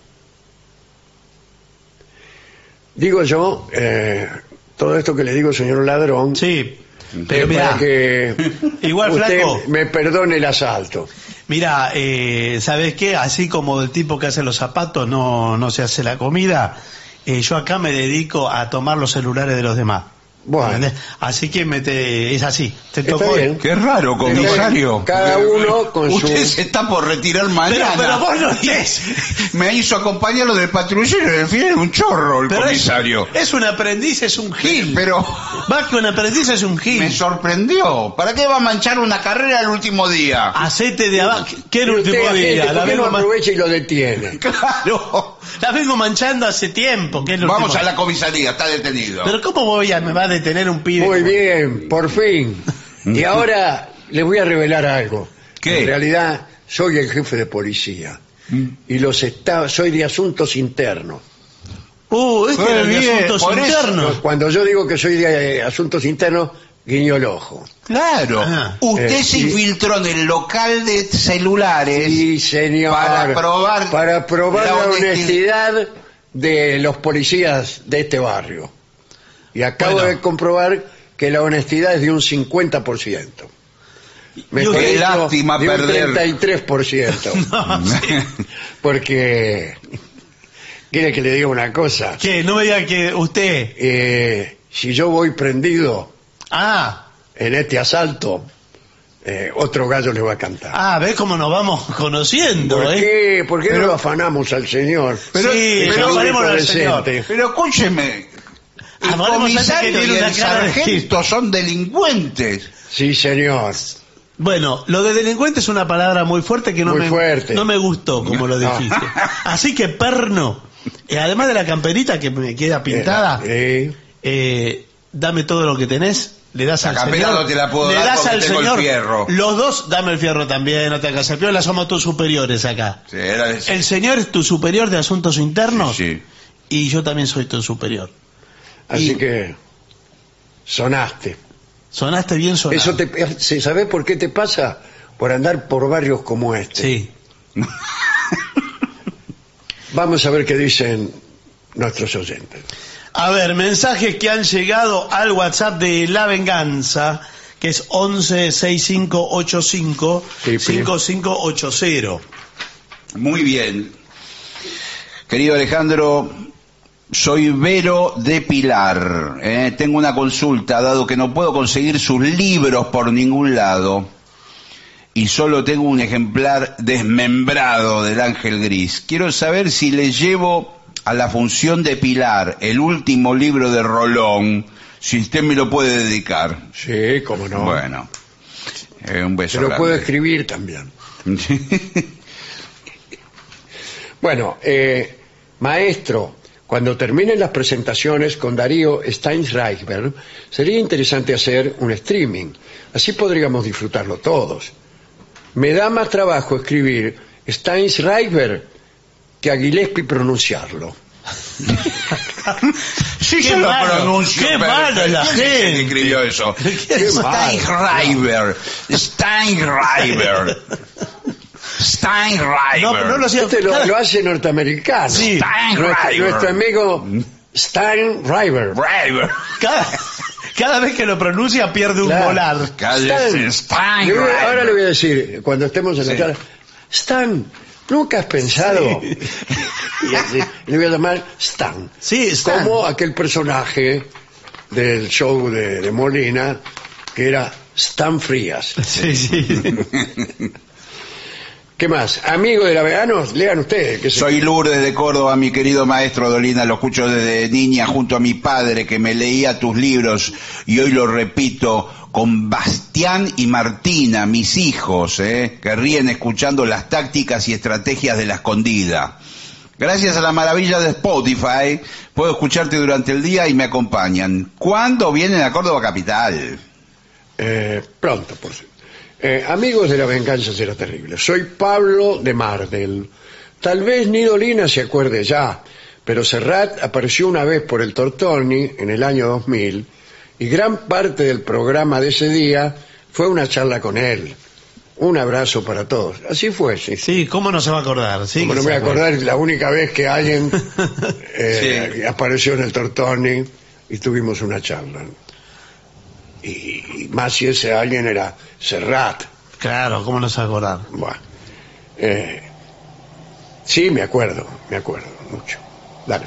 Digo yo, eh, todo esto que le digo, señor ladrón, Sí, es pero para mira, que igual, usted flaco. me perdone el asalto. mira, eh, ¿sabes qué? Así como el tipo que hace los zapatos no, no se hace la comida, eh, yo acá me dedico a tomar los celulares de los demás. Bueno. ¿Entendés? Así que me te, es así. Te Está tocó. bien. Qué raro, comisario. Cada uno con Usted su- se está por retirar Pero, mañana. pero vos no es. Me hizo acompañarlo del patrullero y al final es un chorro el Pero es, comisario. es un aprendiz, es un gil. Pero Más que un aprendiz es un gil. me sorprendió. ¿Para qué va a manchar una carrera el último día? Hacete de abajo. ¿Qué el Y usted, último agente, día? La ¿por qué no vengo, ma- aprovecha y lo detiene? Claro. la vengo manchando hace tiempo. ¿Qué es el Vamos último? a la comisaría, está detenido. Pero ¿cómo voy a, me va a detener un pibe? Muy bien, por fin. Y ahora les voy a revelar algo. ¿Qué? En realidad soy el jefe de policía y los está, soy de asuntos internos. Uh, este Muy era el de bien, asuntos por eso- internos. Cuando yo digo que soy de eh, asuntos internos, guiño el ojo. Claro. Ah. Usted Eh, se sí. infiltró en el local de celulares. Sí, señor. Para probar Para probar la la, honestidad. honestidad de los policías de este barrio. Y acabo Bueno. de comprobar que la honestidad es de un cincuenta por ciento. Me Y usted- he Qué hecho lástima de un perder. treinta y tres por ciento. No, sí. Porque, ¿quiere que le diga una cosa? ¿Qué? No me diga que usted... Eh, si yo voy prendido Ah, en este asalto, eh, otro gallo le va a cantar. ah, ¿ves cómo nos vamos conociendo, ¿Por eh? qué? ¿Por qué no lo afanamos al señor? Pero- sí, Es pero un parémonos único al señor. decente. Pero escúcheme. El Amaremos antes que comisario tiene y una el cara de sargento son delincuentes. Sí, señor. Bueno, lo de delincuente es una palabra muy fuerte que no, Muy me, fuerte. no me gustó como lo No. dijiste. Así que perno, eh, además de la camperita que me queda pintada, Eh, eh, dame todo lo que tenés, le das La al campera señor. no te la puedo le dar das porque al tengo el señor. fierro. Los dos, dame el fierro también, no te hagas el piola, somos tus superiores acá. Sí, era ese. El señor es tu superior de asuntos internos Sí. y yo también soy tu superior. así Y- que sonaste. Sonaste bien sonado. Eso te, ¿se- ¿Sabés por qué te pasa? Por andar por barrios como este. Sí. Vamos a ver qué dicen nuestros oyentes. A ver, mensajes que han llegado al WhatsApp de La Venganza, que es once sesenta y cinco ochenta y cinco cincuenta y cinco ochenta. Muy bien. Querido Alejandro, soy Vero de Pilar. eh. Tengo una consulta, dado que no puedo conseguir sus libros por ningún lado. Y solo tengo un ejemplar desmembrado del Ángel Gris. Quiero saber si le llevo a la función de Pilar el último libro de Rolón, si usted me lo puede dedicar. Sí, cómo no. Bueno, eh, un beso Se lo grande. puedo escribir también. Bueno, eh, maestro, cuando terminen las presentaciones con Darío Steinreiber, sería interesante hacer un streaming. Así podríamos disfrutarlo todos. Me da más trabajo escribir Steinreiber que a Gillespie pronunciarlo. Sí, Qué yo lo malo, pronuncio. qué pero- malo la ¿quién es el que gente? escribió eso? Qué malo. Steinreiber. Steinreiber. Steinreiber. No, no lo hacía. Este lo, lo hace norteamericano. Sí. Nuestro, Steinreiber. nuestro amigo Steinreiber. Reiber. Cada, cada vez que lo pronuncia pierde un Claro. volar. Cállese, Stan. Le voy- ahora le voy a decir, cuando estemos en la Sí. cara, Stan, ¿nunca has pensado? Y así, le voy a llamar Stan. Sí, Stan. Como aquel personaje del show de, de Molina, que era Stan Frías. Sí, sí. ¿Qué más? Amigo de la Veganos, lean ustedes. Que se- Soy Lourdes de Córdoba, mi querido maestro Dolina, lo escucho desde niña junto a mi padre que me leía tus libros y hoy lo repito con Bastián y Martina, mis hijos, eh, que ríen escuchando las tácticas y estrategias de la escondida. Gracias a la maravilla de Spotify puedo escucharte durante el día y me acompañan. ¿Cuándo vienen a Córdoba Capital? Eh, pronto, por cierto. Eh, amigos de la venganza será terrible. Soy Pablo de Mardel. Tal vez Nidolina se acuerde ya, pero Serrat apareció una vez por el Tortoni en el año dos mil y gran parte del programa de ese día fue una charla con él. Un abrazo para todos. Así fue, sí. Sí, ¿cómo no se va a acordar? Sí, Como que no se me voy a acuerda. acordar la única vez que alguien eh, Sí. apareció en el Tortoni y tuvimos una charla. Y, y más si ese alguien era Serrat. Claro, ¿cómo no se va a acordar? Bueno, eh, sí, me acuerdo, me acuerdo mucho. Dale.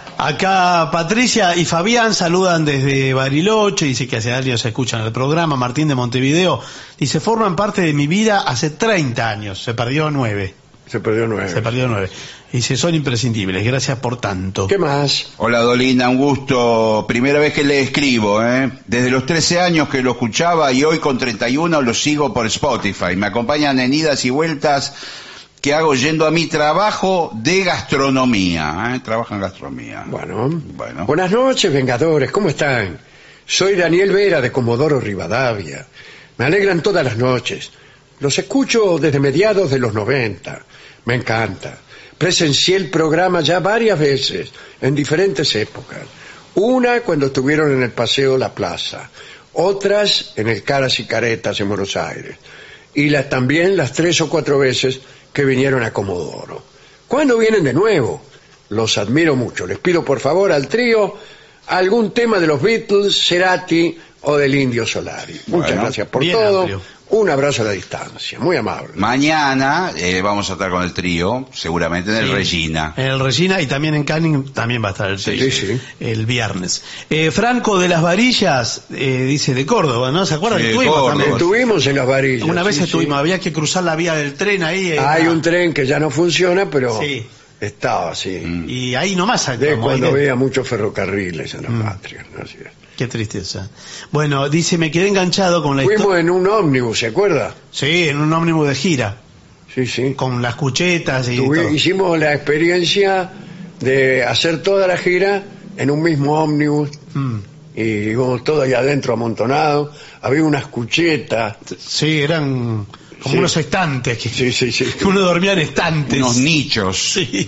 Acá Patricia y Fabián saludan desde Bariloche, dice que hace años escuchan el programa. Martín de Montevideo dice, forman parte de mi vida hace treinta años, se perdió nueve, Se perdió nueve. se perdió nueve. Dice, son imprescindibles, gracias por tanto. ¿Qué más? Hola Dolina, un gusto. Primera vez que le escribo, ¿eh? Desde los trece años que lo escuchaba y hoy con treinta y uno lo sigo por Spotify. Me acompañan en idas y vueltas que hago yendo a mi trabajo de gastronomía. ¿eh? Trabajo en gastronomía. Bueno. Bueno. Buenas noches, Vengadores, ¿cómo están? Soy Daniel Vera de Comodoro Rivadavia. Me alegran todas las noches. Los escucho desde mediados de los noventa. Me encanta. Presencié el programa ya varias veces, en diferentes épocas. Una cuando estuvieron en el Paseo La Plaza, otras en el Caras y Caretas en Buenos Aires, y las, también las tres o cuatro veces que vinieron a Comodoro. ¿Cuándo vienen de nuevo? Los admiro mucho. Les pido por favor al trío algún tema de los Beatles, Cerati o del Indio Solari. Muchas Bueno, gracias por bien todo. amplio. Un abrazo a la distancia. Muy amable. Mañana eh, vamos a estar con el trío, seguramente en el Sí. Regina. En el Regina y también en Canning también va a estar el Sí, trío, sí. el viernes. Eh, Franco de las Varillas, eh, dice de Córdoba, ¿no? ¿Se acuerdan? Sí, Estuvimos Córdoba. también. Estuvimos en las varillas. Una vez sí, estuvimos, sí. había que cruzar la vía del tren ahí. eh, Hay era- un tren que ya no funciona, pero Sí. estaba así. Y ahí nomás De actuamos, ahí cuando de- había muchos ferrocarriles en la Mm. patria. ¿no? Así es. Qué tristeza. Bueno, dice, me quedé enganchado con la Fuimos historia. en un ómnibus, ¿se acuerda? Sí, en un ómnibus de gira, Sí, sí. con las cuchetas y Tuvi- todo. hicimos la experiencia de hacer toda la gira en un mismo ómnibus Mm. y íbamos todos ahí adentro amontonados. Había unas cuchetas. Sí, eran como Sí. unos estantes, que, Sí, sí, sí. que uno dormía en estantes. Unos nichos. Sí.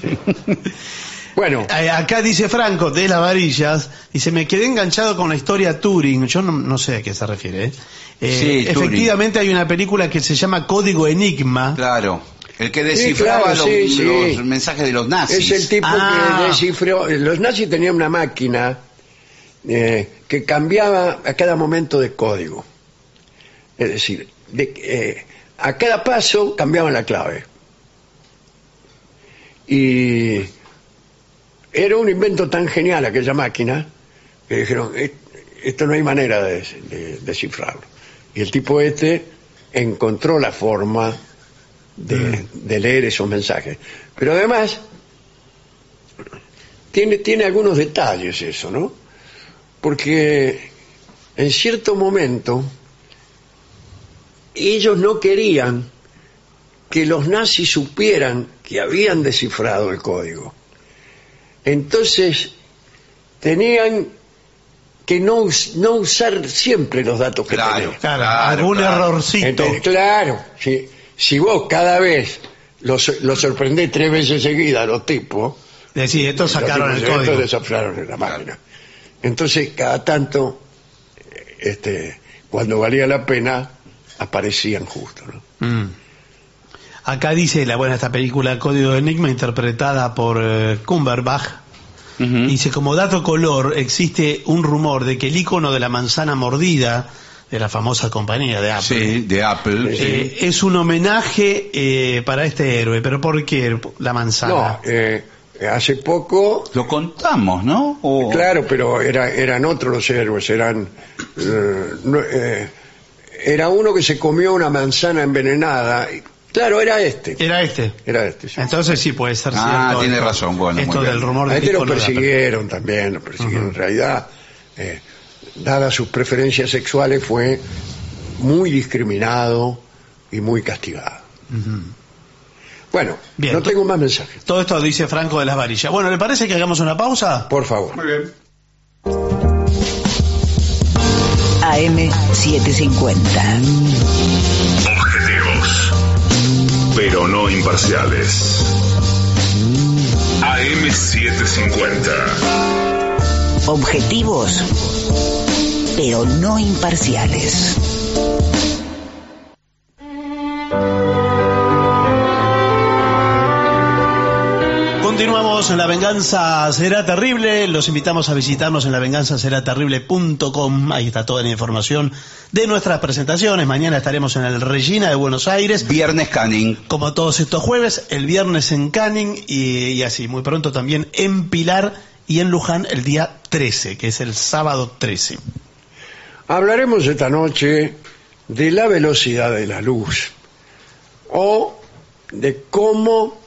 Bueno, Eh, Acá dice Franco de las Varillas, dice, me quedé enganchado con la historia Turing, yo no, no sé a qué se refiere. ¿eh? Eh, Sí, Turing. efectivamente hay una película que se llama Código Enigma. Claro. El que descifraba claro, los, sí, sí. los mensajes de los nazis. es el tipo Ah. que descifró. Los nazis tenían una máquina eh, que cambiaba a cada momento de código. Es decir, de, eh, a cada paso cambiaban la clave. Y era un invento tan genial aquella máquina que dijeron, "Eh, esto no hay manera de, de descifrarlo". Y el tipo este encontró la forma de, de leer esos mensajes. Pero además, tiene, tiene algunos detalles eso, ¿no? Porque en cierto momento ellos no querían que los nazis supieran que habían descifrado el código. Entonces tenían que no, us- no usar siempre los datos que Claro. tenían. Claro, Claro, algún claro. errorcito. Entonces, claro, si, si vos cada vez los lo sorprendés tres veces seguidas a los tipos, Decir, estos sacaron los el tipos código. descifraron en la máquina. Entonces, cada tanto, este, cuando valía la pena, aparecían justo, ¿no? Mm. Acá dice la buena esta película Código de Enigma interpretada por eh, Cumberbatch. Ujú. Dice, como dato color, existe un rumor de que el icono de la manzana mordida de la famosa compañía de Apple Sí, de Apple. eh, es un homenaje eh, para este héroe. ¿Pero por qué la manzana? No, eh, hace poco, Lo contamos, ¿no? O- claro, pero era, eran otros los héroes, eran... eh, no, eh, era uno que se comió una manzana envenenada. y- Claro, era este. Era este. Era este, sí. Entonces sí puede ser Ah, cierto. tiene esto- razón, bueno, Esto muy del bien. rumor A del este lo icono de Apple. persiguieron también, lo persiguieron. En realidad, eh, dadas sus preferencias sexuales, fue muy discriminado y muy castigado. Bueno, Bien. no tengo más mensajes. Todo esto dice Franco de las Varillas. Bueno, ¿le parece que hagamos una pausa? Por favor. Muy bien. A M setecientos cincuenta. Objetivos, pero no imparciales. A M setecientos cincuenta. Objetivos, pero no imparciales. Continuamos en La Venganza Será Terrible. Los invitamos a visitarnos en la venganza será terrible punto com. Ahí está toda la información de nuestras presentaciones. Mañana estaremos en el Regina de Buenos Aires. Viernes Canning. Como todos estos jueves, el viernes en Canning y, y así, muy pronto también en Pilar y en Luján el día trece, que es el sábado trece. Hablaremos esta noche de la velocidad de la luz o de cómo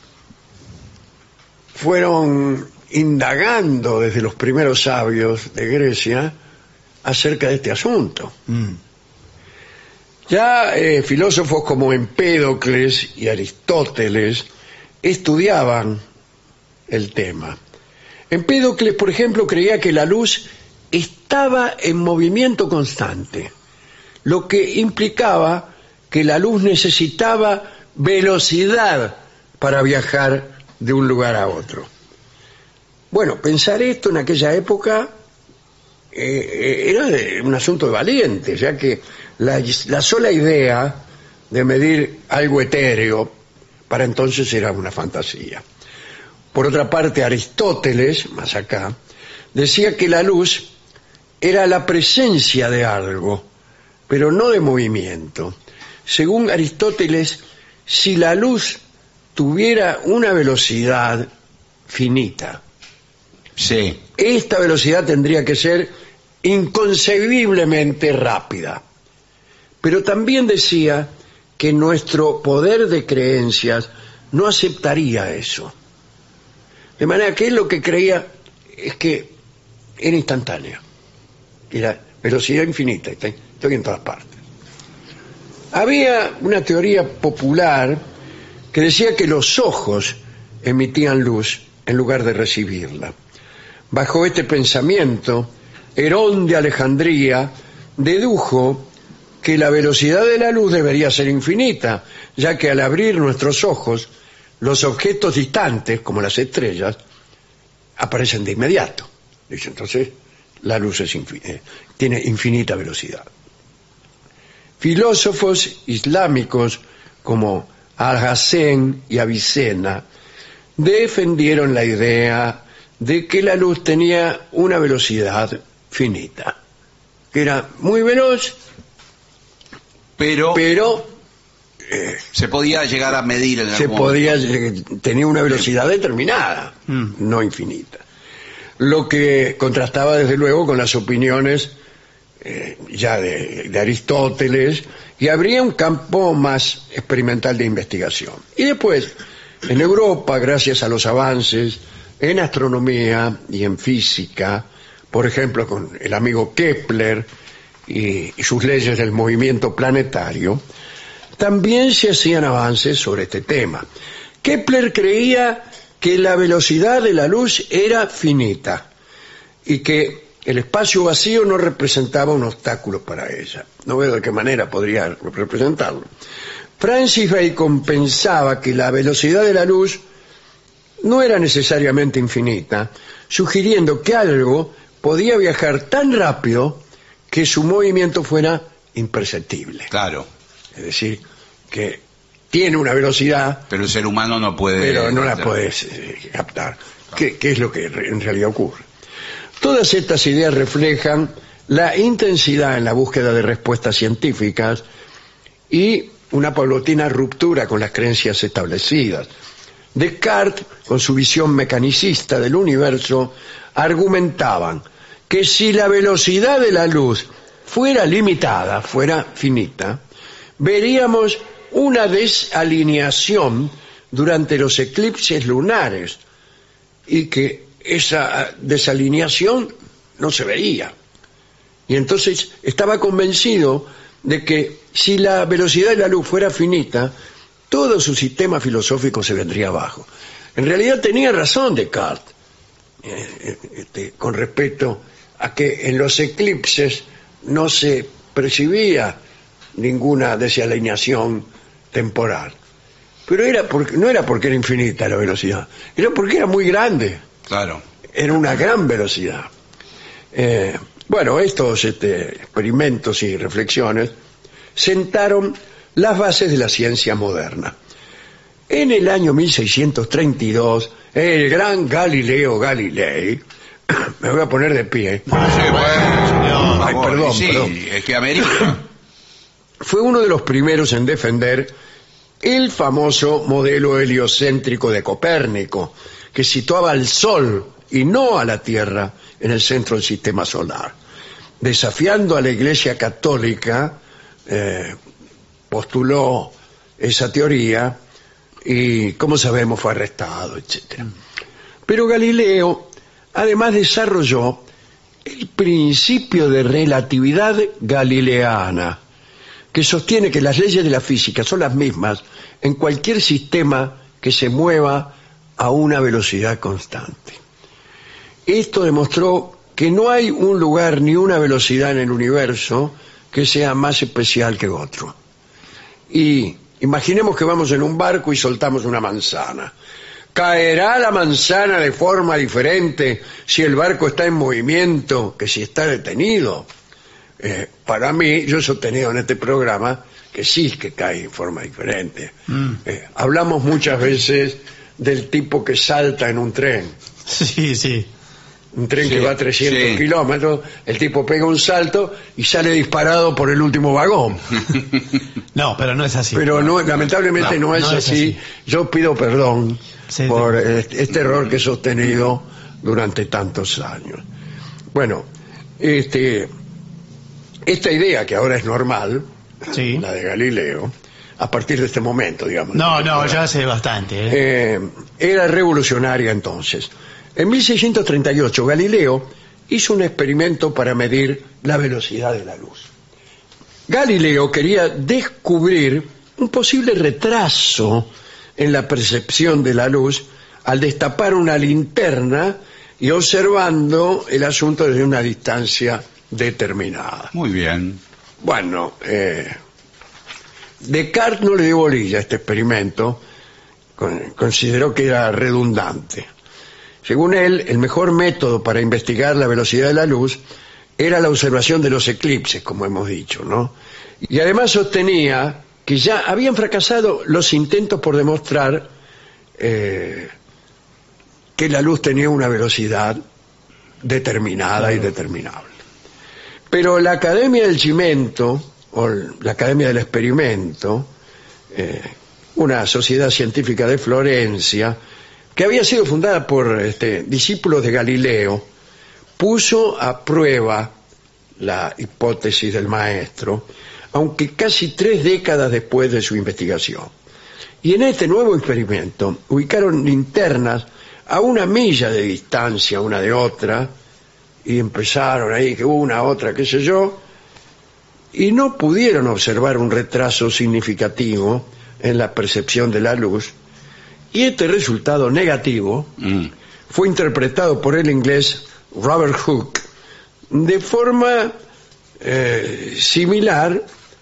fueron indagando desde los primeros sabios de Grecia acerca de este asunto. Mm. Ya eh, filósofos como Empédocles y Aristóteles estudiaban el tema. Empédocles, por ejemplo, creía que la luz estaba en movimiento constante, lo que implicaba que la luz necesitaba velocidad para viajar de un lugar a otro. Bueno, pensar esto en aquella época eh, era de, un asunto de valientes, ya que la, la sola idea de medir algo etéreo para entonces era una fantasía. Por otra parte, Aristóteles, más acá, decía que la luz era la presencia de algo, pero no de movimiento. Según Aristóteles, si la luz tuviera una velocidad finita, sí, esta velocidad tendría que ser inconcebiblemente rápida. Pero también decía que nuestro poder de creencias no aceptaría eso. De manera que él lo que creía es que era instantáneo, era velocidad infinita, estoy en todas partes. Había una teoría popular que decía que los ojos emitían luz en lugar de recibirla. Bajo este pensamiento, Herón de Alejandría dedujo que la velocidad de la luz debería ser infinita, ya que al abrir nuestros ojos, los objetos distantes, como las estrellas, aparecen de inmediato. Dice, entonces, la luz es infin- eh, tiene infinita velocidad. Filósofos islámicos como Al-Hassen y Avicena defendieron la idea de que la luz tenía una velocidad finita, que era muy veloz, pero, pero eh, se podía llegar a medir en se algún podía tenía una velocidad determinada, mm. no infinita. Lo que contrastaba desde luego con las opiniones eh, ya de, de Aristóteles, y habría un campo más experimental de investigación. Y después, en Europa, gracias a los avances en astronomía y en física, por ejemplo, con el amigo Kepler y, y sus leyes del movimiento planetario, también se hacían avances sobre este tema. Kepler creía que la velocidad de la luz era finita y que el espacio vacío no representaba un obstáculo para ella. No veo de qué manera podría representarlo. Francis Bacon pensaba que la velocidad de la luz no era necesariamente infinita, sugiriendo que algo podía viajar tan rápido que su movimiento fuera imperceptible. Claro. Es decir, que tiene una velocidad, pero el ser humano no puede, pero no la puedes eh, captar. ¿Qué, qué es lo que en realidad ocurre? Todas estas ideas reflejan la intensidad en la búsqueda de respuestas científicas y una paulatina ruptura con las creencias establecidas. Descartes, con su visión mecanicista del universo, argumentaban que si la velocidad de la luz fuera limitada, fuera finita, veríamos una desalineación durante los eclipses lunares y que esa desalineación no se veía. Y entonces estaba convencido de que si la velocidad de la luz fuera finita, todo su sistema filosófico se vendría abajo. En realidad tenía razón Descartes eh, este, con respecto a que en los eclipses no se percibía ninguna desalineación temporal. Pero era porque, no era porque era infinita la velocidad, era porque era muy grande. Claro. Era una gran velocidad. Eh, bueno, estos este, experimentos y reflexiones sentaron las bases de la ciencia moderna. En el año mil seiscientos treinta y dos, el gran Galileo Galilei, me voy a poner de pie, Sí, bueno, señor, Ay, por favor, perdón, sí, perdón. es que amerita. fue uno de los primeros en defender el famoso modelo heliocéntrico de Copérnico, que situaba al Sol y no a la Tierra en el centro del sistema solar. Desafiando a la Iglesia Católica, eh, postuló esa teoría y, como sabemos, fue arrestado, etcétera. Pero Galileo, además, desarrolló el principio de relatividad galileana, que sostiene que las leyes de la física son las mismas en cualquier sistema que se mueva a una velocidad constante. Esto demostró que no hay un lugar ni una velocidad en el universo que sea más especial que otro. Y imaginemos que vamos en un barco y soltamos una manzana. ¿Caerá la manzana de forma diferente si el barco está en movimiento que si está detenido? Eh, para mí, yo he sostenido en este programa que sí que cae en forma diferente. Mm. Eh, hablamos muchas veces del tipo que salta en un tren. Sí, sí. Un tren Sí, que va a trescientos sí. kilómetros, el tipo pega un salto y sale disparado por el último vagón. No, pero no es así. Pero no, lamentablemente no, No, es, no es así. así. Yo pido perdón Sí, por sí. este, este error que he sostenido durante tantos años. Bueno, este, esta idea que ahora es normal, Sí. la de Galileo, a partir de este momento, digamos. No, no, ya hace bastante. ¿eh? Eh, era revolucionaria entonces. En mil seiscientos treinta y ocho, Galileo hizo un experimento para medir la velocidad de la luz. Galileo quería descubrir un posible retraso en la percepción de la luz al destapar una linterna y observando el asunto desde una distancia determinada. Muy bien. Bueno, eh, Descartes no le dio bolilla a este experimento, con- consideró que era redundante. Según él, el mejor método para investigar la velocidad de la luz era la observación de los eclipses, como hemos dicho, ¿no? Y además sostenía que ya habían fracasado los intentos por demostrar eh, que la luz tenía una velocidad determinada y determinable. Pero la Academia del Cimento, o la Academia del Experimento, eh, una sociedad científica de Florencia, que había sido fundada por este, discípulos de Galileo, puso a prueba la hipótesis del maestro, aunque casi tres décadas después de su investigación. Y en este nuevo experimento ubicaron linternas a una milla de distancia una de otra, y empezaron ahí, que una, otra, qué sé yo, y no pudieron observar un retraso significativo en la percepción de la luz, y este resultado negativo Mm. fue interpretado por el inglés Robert Hooke de forma eh, similar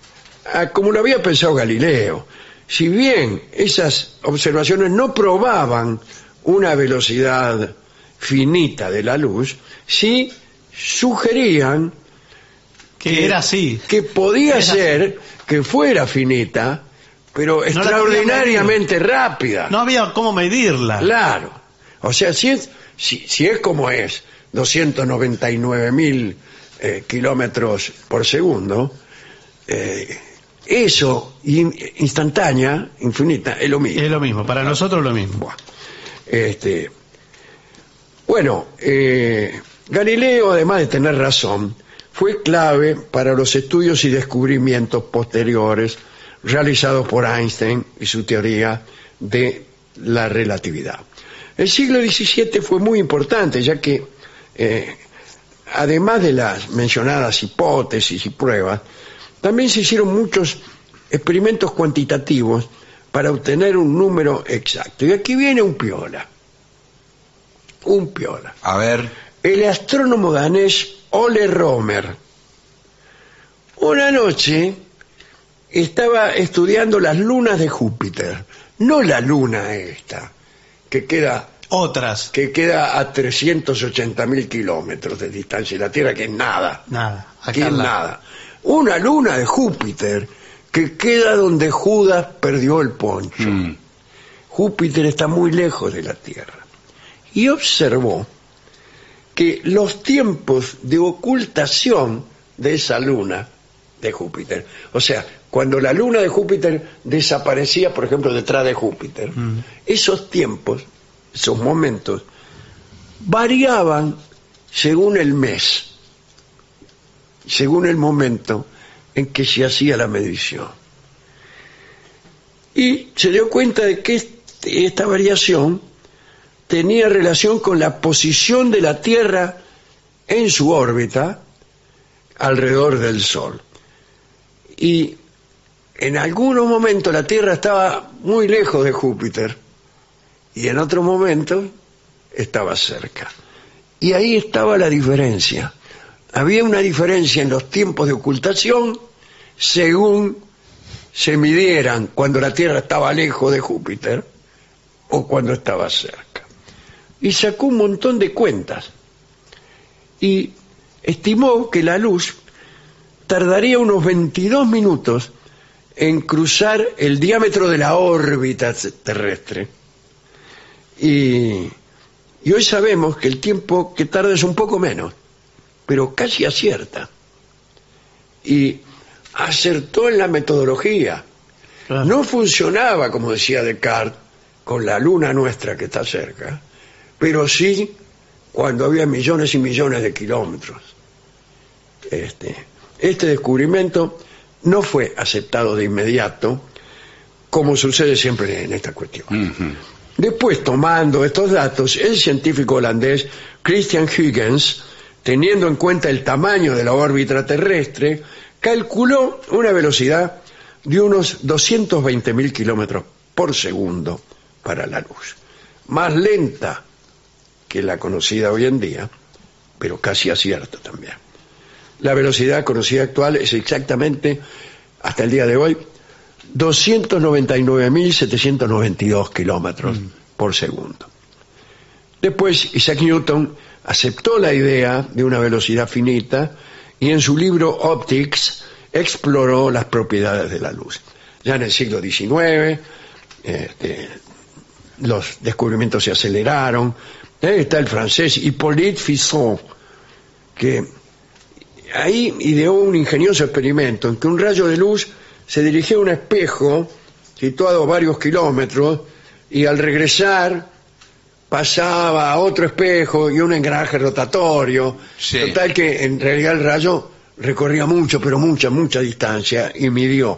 a como lo había pensado Galileo. Si bien esas observaciones no probaban una velocidad finita de la luz, sí sugerían Que era así. que podía Era ser que fuera finita, pero la podía extraordinariamente rápida. No había cómo medirla. Claro. O sea, si es, si, si es como es, doscientos noventa y nueve mil eh, kilómetros por segundo, eh, eso in- instantánea, infinita, es lo mismo. Es lo mismo, para nosotros lo mismo. Buah. Este, bueno, eh, Galileo, además de tener razón, fue clave para los estudios y descubrimientos posteriores realizados por Einstein y su teoría de la relatividad. El siglo diecisiete fue muy importante, ya que, eh, además de las mencionadas hipótesis y pruebas, también se hicieron muchos experimentos cuantitativos para obtener un número exacto. Y aquí viene un piola. Un piola. A ver. El astrónomo danés Ole Romer, una noche estaba estudiando las lunas de Júpiter, no la luna esta, que queda, Otras. que queda a trescientos ochenta mil kilómetros de distancia de la Tierra, que es nada, Nada. que Acá es la- nada. Una luna de Júpiter que queda donde Judas perdió el poncho. Mm. Júpiter está muy lejos de la Tierra. Y observó que los tiempos de ocultación de esa luna de Júpiter, o sea, cuando la luna de Júpiter desaparecía, por ejemplo, detrás de Júpiter, mm. esos tiempos, esos momentos, variaban según el mes, según el momento en que se hacía la medición. Y se dio cuenta de que este, esta variación tenía relación con la posición de la Tierra en su órbita alrededor del Sol. Y en algunos momentos la Tierra estaba muy lejos de Júpiter y en otros momentos estaba cerca. Y ahí estaba la diferencia. Había una diferencia en los tiempos de ocultación según se midieran cuando la Tierra estaba lejos de Júpiter o cuando estaba cerca. Y sacó un montón de cuentas y estimó que la luz tardaría unos veintidós minutos en cruzar el diámetro de la órbita terrestre. Y, y hoy sabemos que el tiempo que tarda es un poco menos, pero casi acierta. Y acertó en la metodología. Claro. No funcionaba, como decía Descartes, con la luna nuestra que está cerca, pero sí cuando había millones y millones de kilómetros. Este, este descubrimiento no fue aceptado de inmediato, como sucede siempre en esta cuestión. Uh-huh. Después, tomando estos datos, el científico holandés Christian Huygens, teniendo en cuenta el tamaño de la órbita terrestre, calculó una velocidad de unos doscientos veinte mil kilómetros por segundo para la luz. Más lenta que la conocida hoy en día, pero casi acierta también. La velocidad conocida actual es exactamente, hasta el día de hoy, doscientos noventa y nueve mil setecientos noventa y dos kilómetros mm. por segundo. Después, Isaac Newton aceptó la idea de una velocidad finita y en su libro Optics exploró las propiedades de la luz. Ya en el siglo diecinueve, este, los descubrimientos se aceleraron. Ahí está el francés Hippolyte Fisson, que ahí ideó un ingenioso experimento en que un rayo de luz se dirigía a un espejo situado a varios kilómetros y al regresar pasaba a otro espejo y un engranaje rotatorio. Sí. Total que en realidad el rayo recorría mucho, pero mucha, mucha distancia y midió.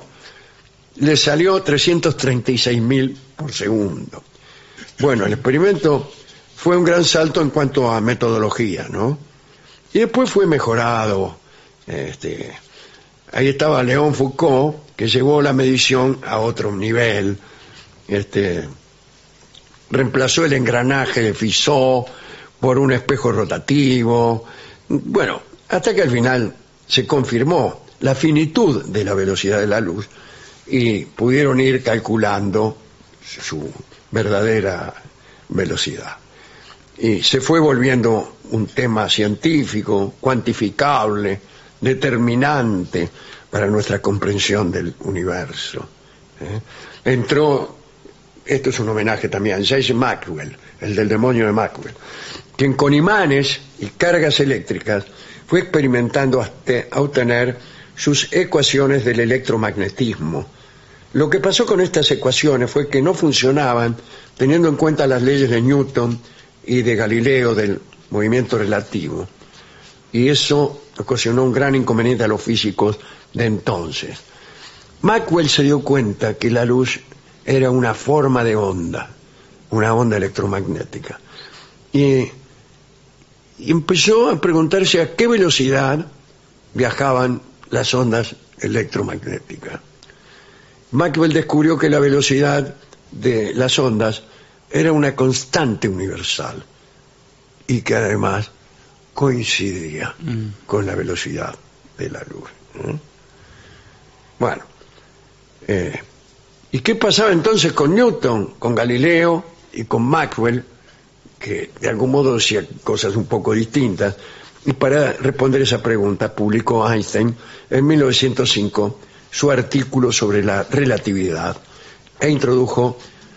Le salió trescientos treinta y seis mil por segundo. Bueno, el experimento fue un gran salto en cuanto a metodología, ¿no? Y después fue mejorado. Este, ahí estaba Léon Foucault, que llevó la medición a otro nivel. Este, reemplazó el engranaje de Fizeau por un espejo rotativo. Bueno, hasta que al final se confirmó la finitud de la velocidad de la luz y pudieron ir calculando su verdadera velocidad. Y se fue volviendo un tema científico, cuantificable, determinante para nuestra comprensión del universo. ¿Eh? Entró, esto es un homenaje también a James Maxwell, el del demonio de Maxwell, quien con imanes y cargas eléctricas fue experimentando hasta obtener sus ecuaciones del electromagnetismo. Lo que pasó con estas ecuaciones fue que no funcionaban teniendo en cuenta las leyes de Newton y de Galileo del movimiento relativo. Y eso ocasionó un gran inconveniente a los físicos de entonces. Maxwell se dio cuenta que la luz era una forma de onda, una onda electromagnética. Y, y empezó a preguntarse a qué velocidad viajaban las ondas electromagnéticas. Maxwell descubrió que la velocidad de las ondas era una constante universal y que además coincidía mm. con la velocidad de la luz. ¿eh? Bueno, eh, ¿y qué pasaba entonces con Newton, con Galileo y con Maxwell, que de algún modo decía cosas un poco distintas? Y para responder esa pregunta publicó Einstein en mil novecientos cinco su artículo sobre la relatividad e introdujo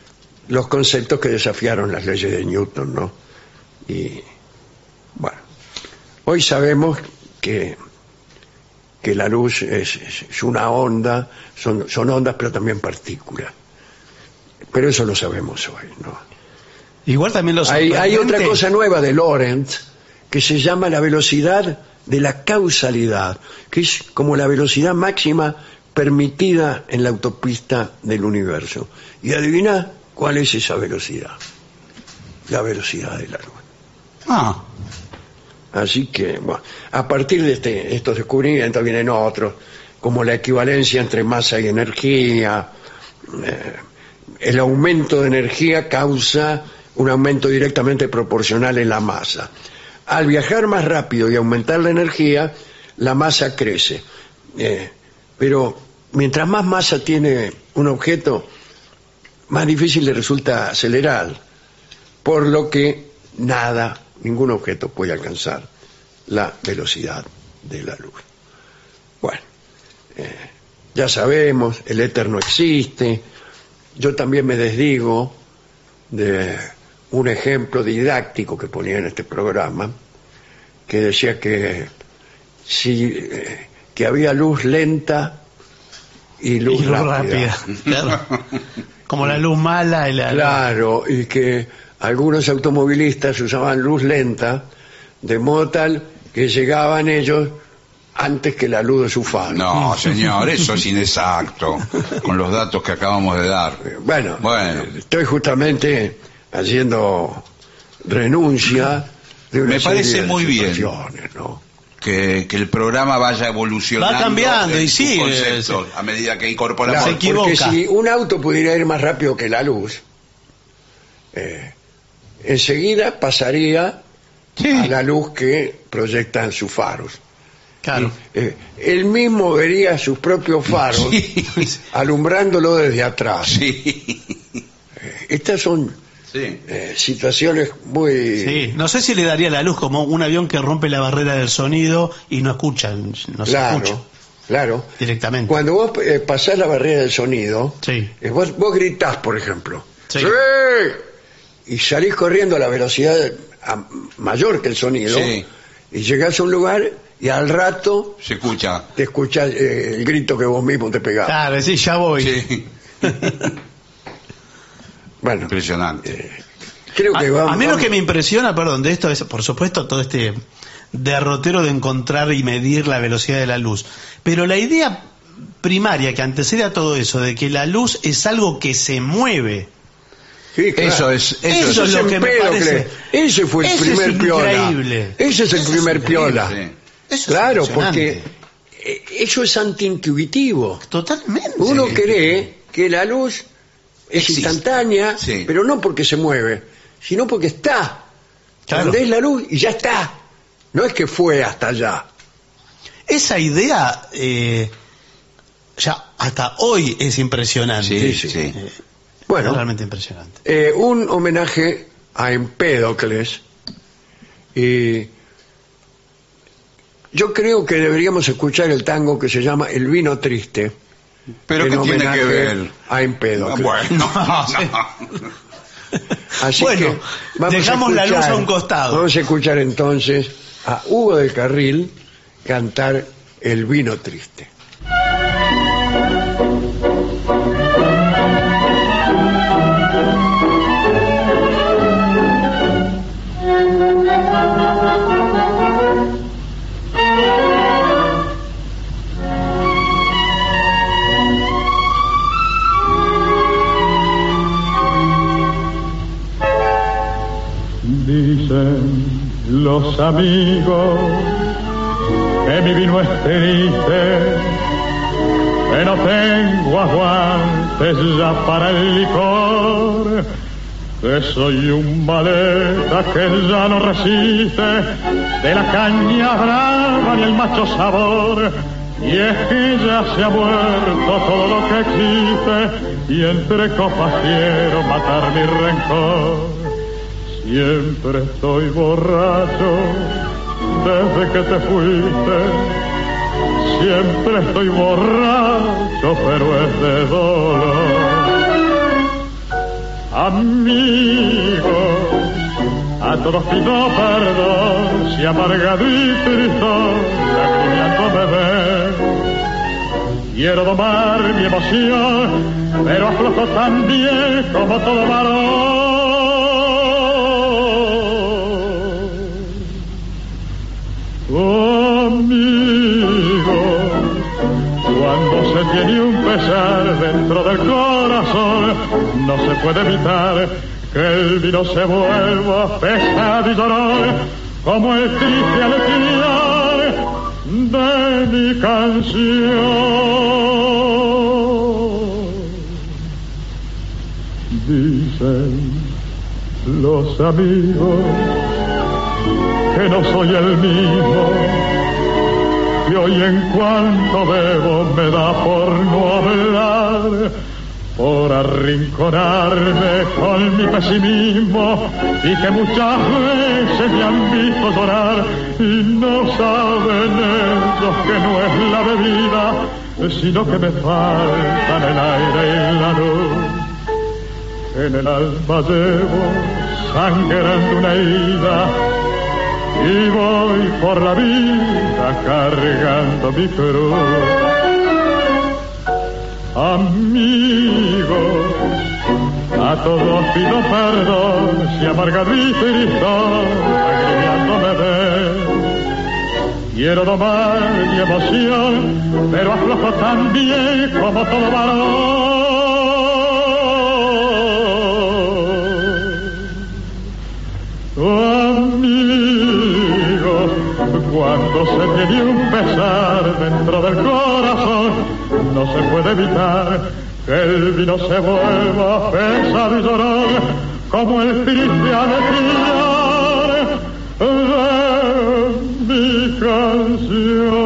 los conceptos que desafiaron las leyes de Newton, ¿no? Y bueno, hoy sabemos que, que la luz es, es, es una onda, son, son ondas pero también partículas. Pero eso lo sabemos hoy, ¿no? Igual también lo hay, hay otra sorprendente- cosa nueva de Lorentz que se llama la velocidad de la causalidad, que es como la velocidad máxima permitida en la autopista del universo. Y adivina cuál es esa velocidad. La velocidad de la luz. Ah, Así que, bueno, a partir de este, estos descubrimientos vienen otros, como la equivalencia entre masa y energía. Eh, el aumento de energía causa un aumento directamente proporcional en la masa. Al viajar más rápido y aumentar la energía, la masa crece. Eh, pero mientras más masa tiene un objeto, más difícil le resulta acelerar, por lo que nada, ningún objeto puede alcanzar la velocidad de la luz. Bueno, eh, ya sabemos, el éter no existe. Yo también me desdigo de un ejemplo didáctico que ponía en este programa, que decía que si eh, que había luz lenta y luz, Y luz rápida. rápida. Claro. Como la luz mala y la... Claro, y que algunos automovilistas usaban luz lenta, de modo tal que llegaban ellos antes que la luz de su faro. no, señor, eso es inexacto, con los datos que acabamos de dar. Bueno, Bueno. estoy justamente haciendo renuncia de una Me parece serie de muy bien. situaciones, ¿no? Que, que el programa vaya evolucionando. Va cambiando, en y sus sí, conceptos, eh, a medida que incorporamos. se Claro, porque equivoca. si un auto pudiera ir más rápido que la luz, eh, enseguida pasaría Sí. a la luz que proyectan sus faros. Claro. Eh, él mismo vería sus propios faros Sí. alumbrándolo desde atrás. Sí. Estas son Sí. eh, situaciones muy... Sí, no sé si le daría la luz como un avión que rompe la barrera del sonido y no escuchan, no se claro, escucha claro. directamente. Cuando vos eh, pasás la barrera del sonido, Sí. eh, vos, vos gritás, por ejemplo, Sí. ¡Sí! Y salís corriendo a la velocidad a- mayor que el sonido, Sí. y llegás a un lugar y al rato Se escucha. te escuchás eh, el grito que vos mismo te pegás. Claro, sí, ya voy. Sí. Bueno, Impresionante. creo que A, vamos... a mí lo vamos- que me impresiona, perdón, de esto es, por supuesto, todo este derrotero de encontrar y medir la velocidad de la luz. Pero la idea primaria que antecede a todo eso, de que la luz es algo que se mueve. Sí, claro. Eso es- eso Eso es es lo que me Empédocles. parece. Ese fue el Eso primer es piola. increíble. Ese es el Eso primer es piola. Sí. Eso es Claro, impresionante. porque eh, eso es antiintuitivo. Totalmente. Uno cree que la luz es Existe. instantánea, Sí. pero no porque se mueve, sino porque está. Claro. Prendés la luz y ya está. No es que fue hasta allá. Esa idea, eh, ya hasta hoy es impresionante. Sí, sí. sí. Eh, Bueno, es realmente impresionante. eh, un homenaje a Empédocles. Y yo creo que deberíamos escuchar el tango que se llama El vino triste. Pero en ¿qué tiene homenaje que ver? a Empédocles. Bueno, no, Sí. no. Así Bueno, que vamos a dejamos la escuchar- luz a un costado. Vamos a escuchar entonces a Hugo del Carril cantar El vino triste. Dicen los amigos que mi vino es triste, que no tengo aguantes ya para el licor, que soy un maleta que ya no resiste de la caña brava ni el macho sabor, y es que ya se ha muerto todo lo que existe, y entre copas quiero matar mi rencor. Siempre estoy borracho desde que te fuiste, siempre estoy borracho pero es de dolor. Amigos, a todos pido perdón si amargado y tristón lagrimeando me ven. Quiero domar mi emoción, pero aflojo también como todo varón. Amigos, cuando se tiene un pesar dentro del corazón, no se puede evitar que el vino se vuelva pesado y llorón, como el triste alegría de mi canción. Dicen los amigos que no soy el mismo, y hoy en cuanto bebo me da por no hablar, por arrinconarme con mi pesimismo, y que muchas veces me han visto llorar, y no saben ellos que no es la bebida, sino que me faltan el aire y la luz. En el alma llevo sangrando una herida, y voy por la vida cargando mi cruz. Amigos, a todos pido perdón si amargado y tristón agregando me ven. Quiero domar mi emoción, pero aflojo también como todo varón. Amigos, cuando se tiene un pesar dentro del corazón, no se puede evitar que el vino se vuelva pesado y llorón, como el triste alegría de mi canción.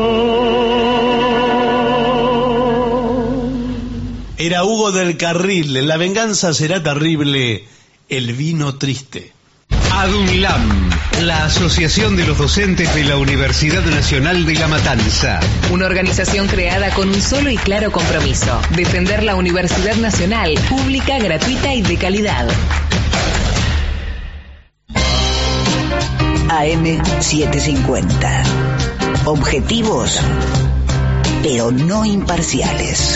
Era Hugo del Carril, La venganza será terrible, el vino triste. ADUNLAM, la Asociación de los Docentes de la Universidad Nacional de La Matanza. Una organización creada con un solo y claro compromiso: defender la Universidad Nacional, pública, gratuita y de calidad. A M setecientos cincuenta. Objetivos, pero no imparciales.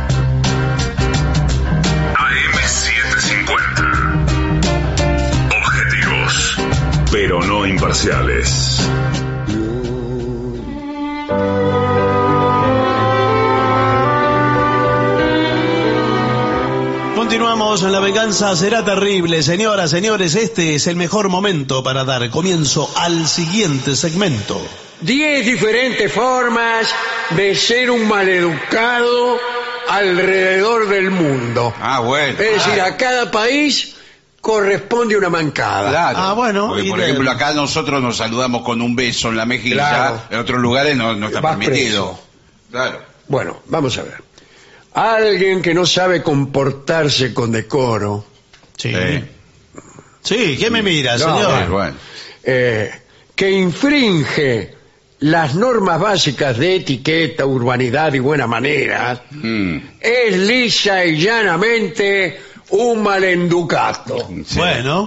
A M setecientos cincuenta. Objetivos, pero no imparciales. Continuamos en La venganza será terrible. Señoras, señores, este es el mejor momento para dar comienzo al siguiente segmento. Diez diferentes formas de ser un maleducado alrededor del mundo. Ah, bueno. Es decir, a cada país corresponde una mancada. Claro. Ah, bueno. Porque, por de... ejemplo, acá nosotros nos saludamos con un beso en la mejilla, Claro. En otros lugares no, no está Vas permitido. preso. Claro. Bueno, vamos a ver. Alguien que no sabe comportarse con decoro. Sí. Sí. Sí, ¿qué me mira, No, señor? Ah, bueno. eh, que infringe las normas básicas de etiqueta, urbanidad y buena manera, Mm. es lisa y llanamente un malenducato. Sí. Bueno.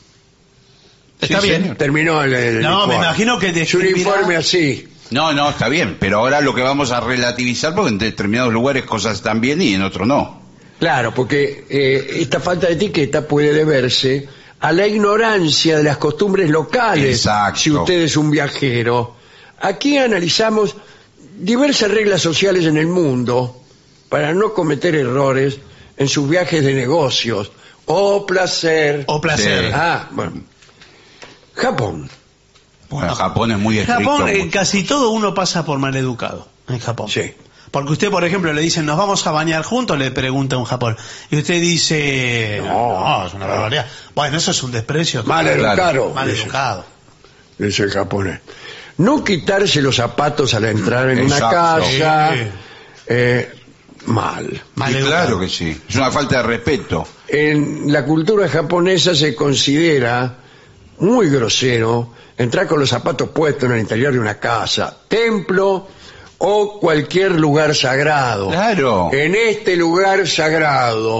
Está Sí, bien. señor. Terminó el, el No, me informe. imagino que Es un describirá- informe así. No, no, está bien, pero ahora lo que vamos a relativizar, porque en determinados lugares cosas están bien y en otros no. Claro, porque eh, esta falta de etiqueta puede deberse a la ignorancia de las costumbres locales. Exacto. Si usted es un viajero. Aquí analizamos diversas reglas sociales en el mundo para no cometer errores en sus viajes de negocios o placer. O placer. Sí. Ah, bueno. Japón. Bueno, Japón es muy estricto. Japón, en casi todo uno pasa por maleducado en Japón. Sí. Porque usted, por ejemplo, le dicen, ¿nos vamos a bañar juntos? Le pregunta un Japón. Y usted dice, no, no, es una barbaridad. Bueno, eso es un desprecio. Maleducado. Maleducado. Dice el japonés. No quitarse los zapatos al entrar en una Exacto. casa. Sí. eh, mal. Sí, Maleducado. claro que sí. Es una falta de respeto. En la cultura japonesa se considera muy grosero entrar con los zapatos puestos en el interior de una casa, templo o cualquier lugar sagrado. Claro. En este lugar sagrado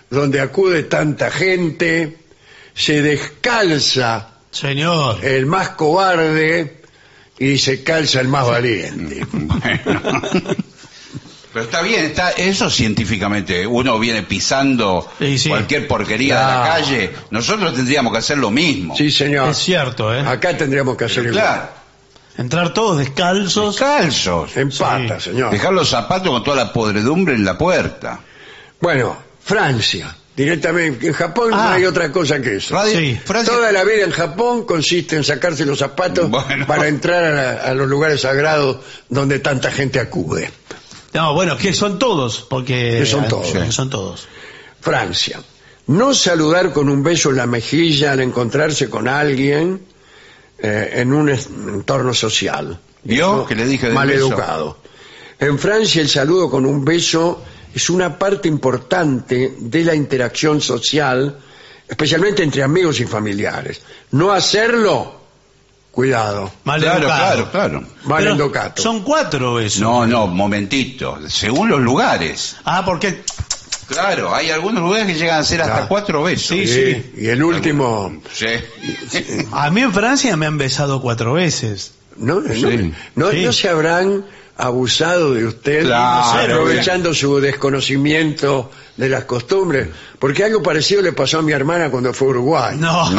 donde acude tanta gente, se descalza Señor. el más cobarde y se calza el más valiente. Bueno. Pero está bien, está eso científicamente. Uno viene pisando Sí, sí. cualquier porquería de la Claro. calle. Nosotros tendríamos que hacer lo mismo. Sí, señor. Es cierto, ¿eh? Acá tendríamos que hacer igual. Claro. Entrar todos descalzos. Calzos. En pata, Sí. señor. Dejar los zapatos con toda la podredumbre en la puerta. Bueno, Francia. Directamente. En Japón no Ah. hay otra cosa que eso. Radio- Sí. Francia- Toda la vida en Japón consiste en sacarse los zapatos Bueno. para entrar a, a los lugares sagrados donde tanta gente acude. No, bueno, que son todos, porque... Que son todos. Sí, son todos. Francia. No saludar con un beso en la mejilla al encontrarse con alguien eh, en un es- entorno social. ¿Vio? Eso, Que le dije del mal beso. educado. En Francia el saludo con un beso es una parte importante de la interacción social, especialmente entre amigos y familiares. No hacerlo, cuidado, Mal Claro, educado. claro, claro. mal Pero endocato. son cuatro eso. No, no, momentito. Según los lugares. Ah, porque... Claro, hay algunos lugares que llegan a ser hasta Claro. cuatro besos. Sí, Sí, y el último, Sí. A mí en Francia me han besado cuatro veces. ¿no? ¿No, Sí. no, Sí. no se habrán abusado de usted, Claro, aprovechando su desconocimiento de las costumbres? Porque algo parecido le pasó a mi hermana cuando fue a Uruguay. No.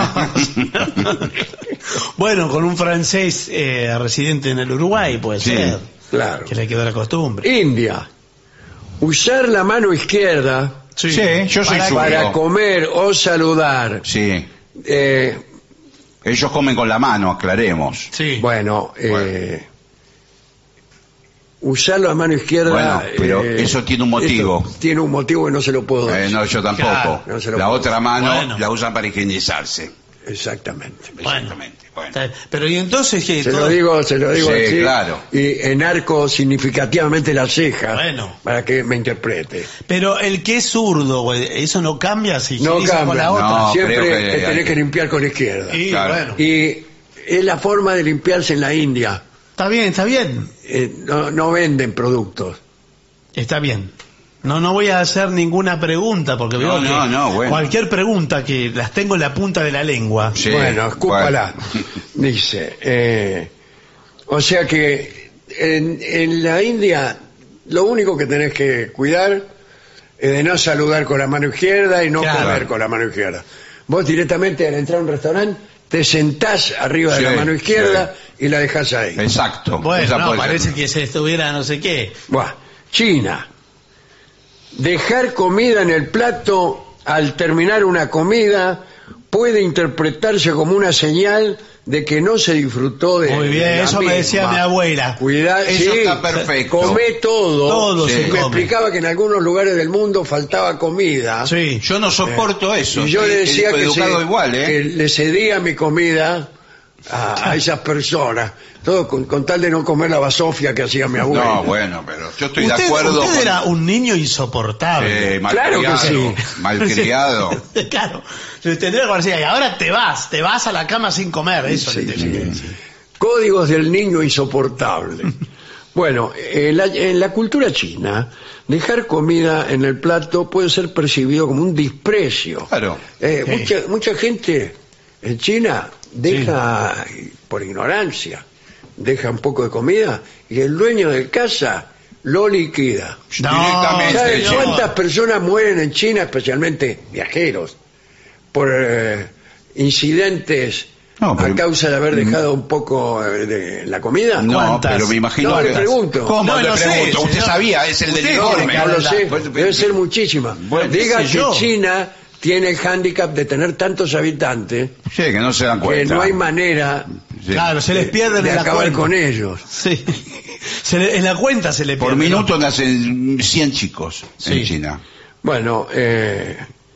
Bueno, con un francés eh, residente en el Uruguay, puede Sí, ser. claro. Que le quedó la costumbre. India. Usar la mano izquierda Sí, yo soy Para- zurdo. para comer o saludar. Sí. Eh, Ellos comen con la mano, aclaremos. Sí. bueno, eh, usar la mano izquierda. Bueno, pero eh, eso tiene un motivo. esto tiene un motivo que no se lo puedo Eh, decir. no, yo tampoco. Claro, no se lo la puedo otra mano Bueno. la usan para higienizarse. Exactamente. Bueno. Exactamente. Bueno. Está bien. Pero y entonces que Se todo- lo digo, se lo digo Sí, así, claro. y enarco significativamente la ceja Bueno. para que me interprete. Pero el que es zurdo, güey, eso no cambia si No higieniza con cambia, la otra. No, siempre creo que te hay- tenés que limpiar con la izquierda. Y Claro. bueno, Y es la forma de limpiarse en la India. está bien, está bien. Eh, no, no venden productos. Está bien. No, no voy a hacer ninguna pregunta porque No, veo que no, no, bueno. cualquier pregunta que las tengo en la punta de la lengua. Sí, Bueno, escúpala. bueno. Dice. eh, o sea que en, en la India lo único que tenés que cuidar es de no saludar con la mano izquierda y no Claro. comer con la mano izquierda. Vos directamente al entrar a un restaurante te sentás arriba Sí, de la mano izquierda y la dejás ahí. Exacto. Bueno, Esa no, puede parece ser. que se estuviera no sé qué. Buah, China. Dejar comida en el plato al terminar una comida puede interpretarse como una señal de que no se disfrutó de Muy bien, de la eso me misma. decía mi abuela. Cuidado, Eso sí, está perfecto. Come todo. Todo Sí. se Me come. explicaba que en algunos lugares del mundo faltaba comida. Sí. Yo no soporto eso. Y yo le Soy decía que, educado se- igual, ¿eh? que le cedía mi comida a, a esas personas. Todo con, con tal de no comer la basofia que hacía mi abuela. No, bueno, pero yo estoy de Usted, acuerdo usted con... era un niño insoportable. Eh, Claro que malcriado, sí. malcriado. Claro. Le tendría que decir, y ahora te vas, te vas a la cama sin comer. Eso Sí, le tenía que sí. decir. Códigos del niño insoportable. Bueno, en la, en la cultura china, dejar comida en el plato puede ser percibido como un desprecio. Claro. Eh, Sí. mucha, mucha gente en China deja, por ignorancia, deja un poco de comida y el dueño de casa lo liquida. No, Directamente. ¿Saben sí. cuántas personas mueren en China, especialmente viajeros, por eh, incidentes No, pero- a causa de haber dejado un poco eh, de la comida? No, ¿Cuántas? pero me imagino No, que... le pregunto. ¿Cómo No, le no sé, pregunto? Usted señor. sabía, es el del Usted informe. tiene que No lo hablar. sé, Pues, debe ser muchísima. Bueno, Diga qué que sé yo. China tiene el hándicap de tener tantos habitantes Sí, que no se dan que cuenta. no hay manera Sí. Claro, se les pierden de en la acabar cuenta. con ellos. Sí. Se le- en la cuenta se le Por pierde, minuto ¿no? nacen cien chicos Sí. en China. Bueno, eh,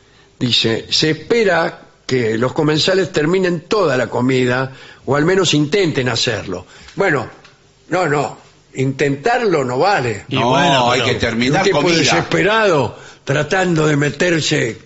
dice, se espera que los comensales terminen toda la comida o al menos intenten hacerlo. Bueno, no, no, intentarlo no vale. Y no, bueno, hay pero- que terminar Un tipo comida. desesperado tratando de meterse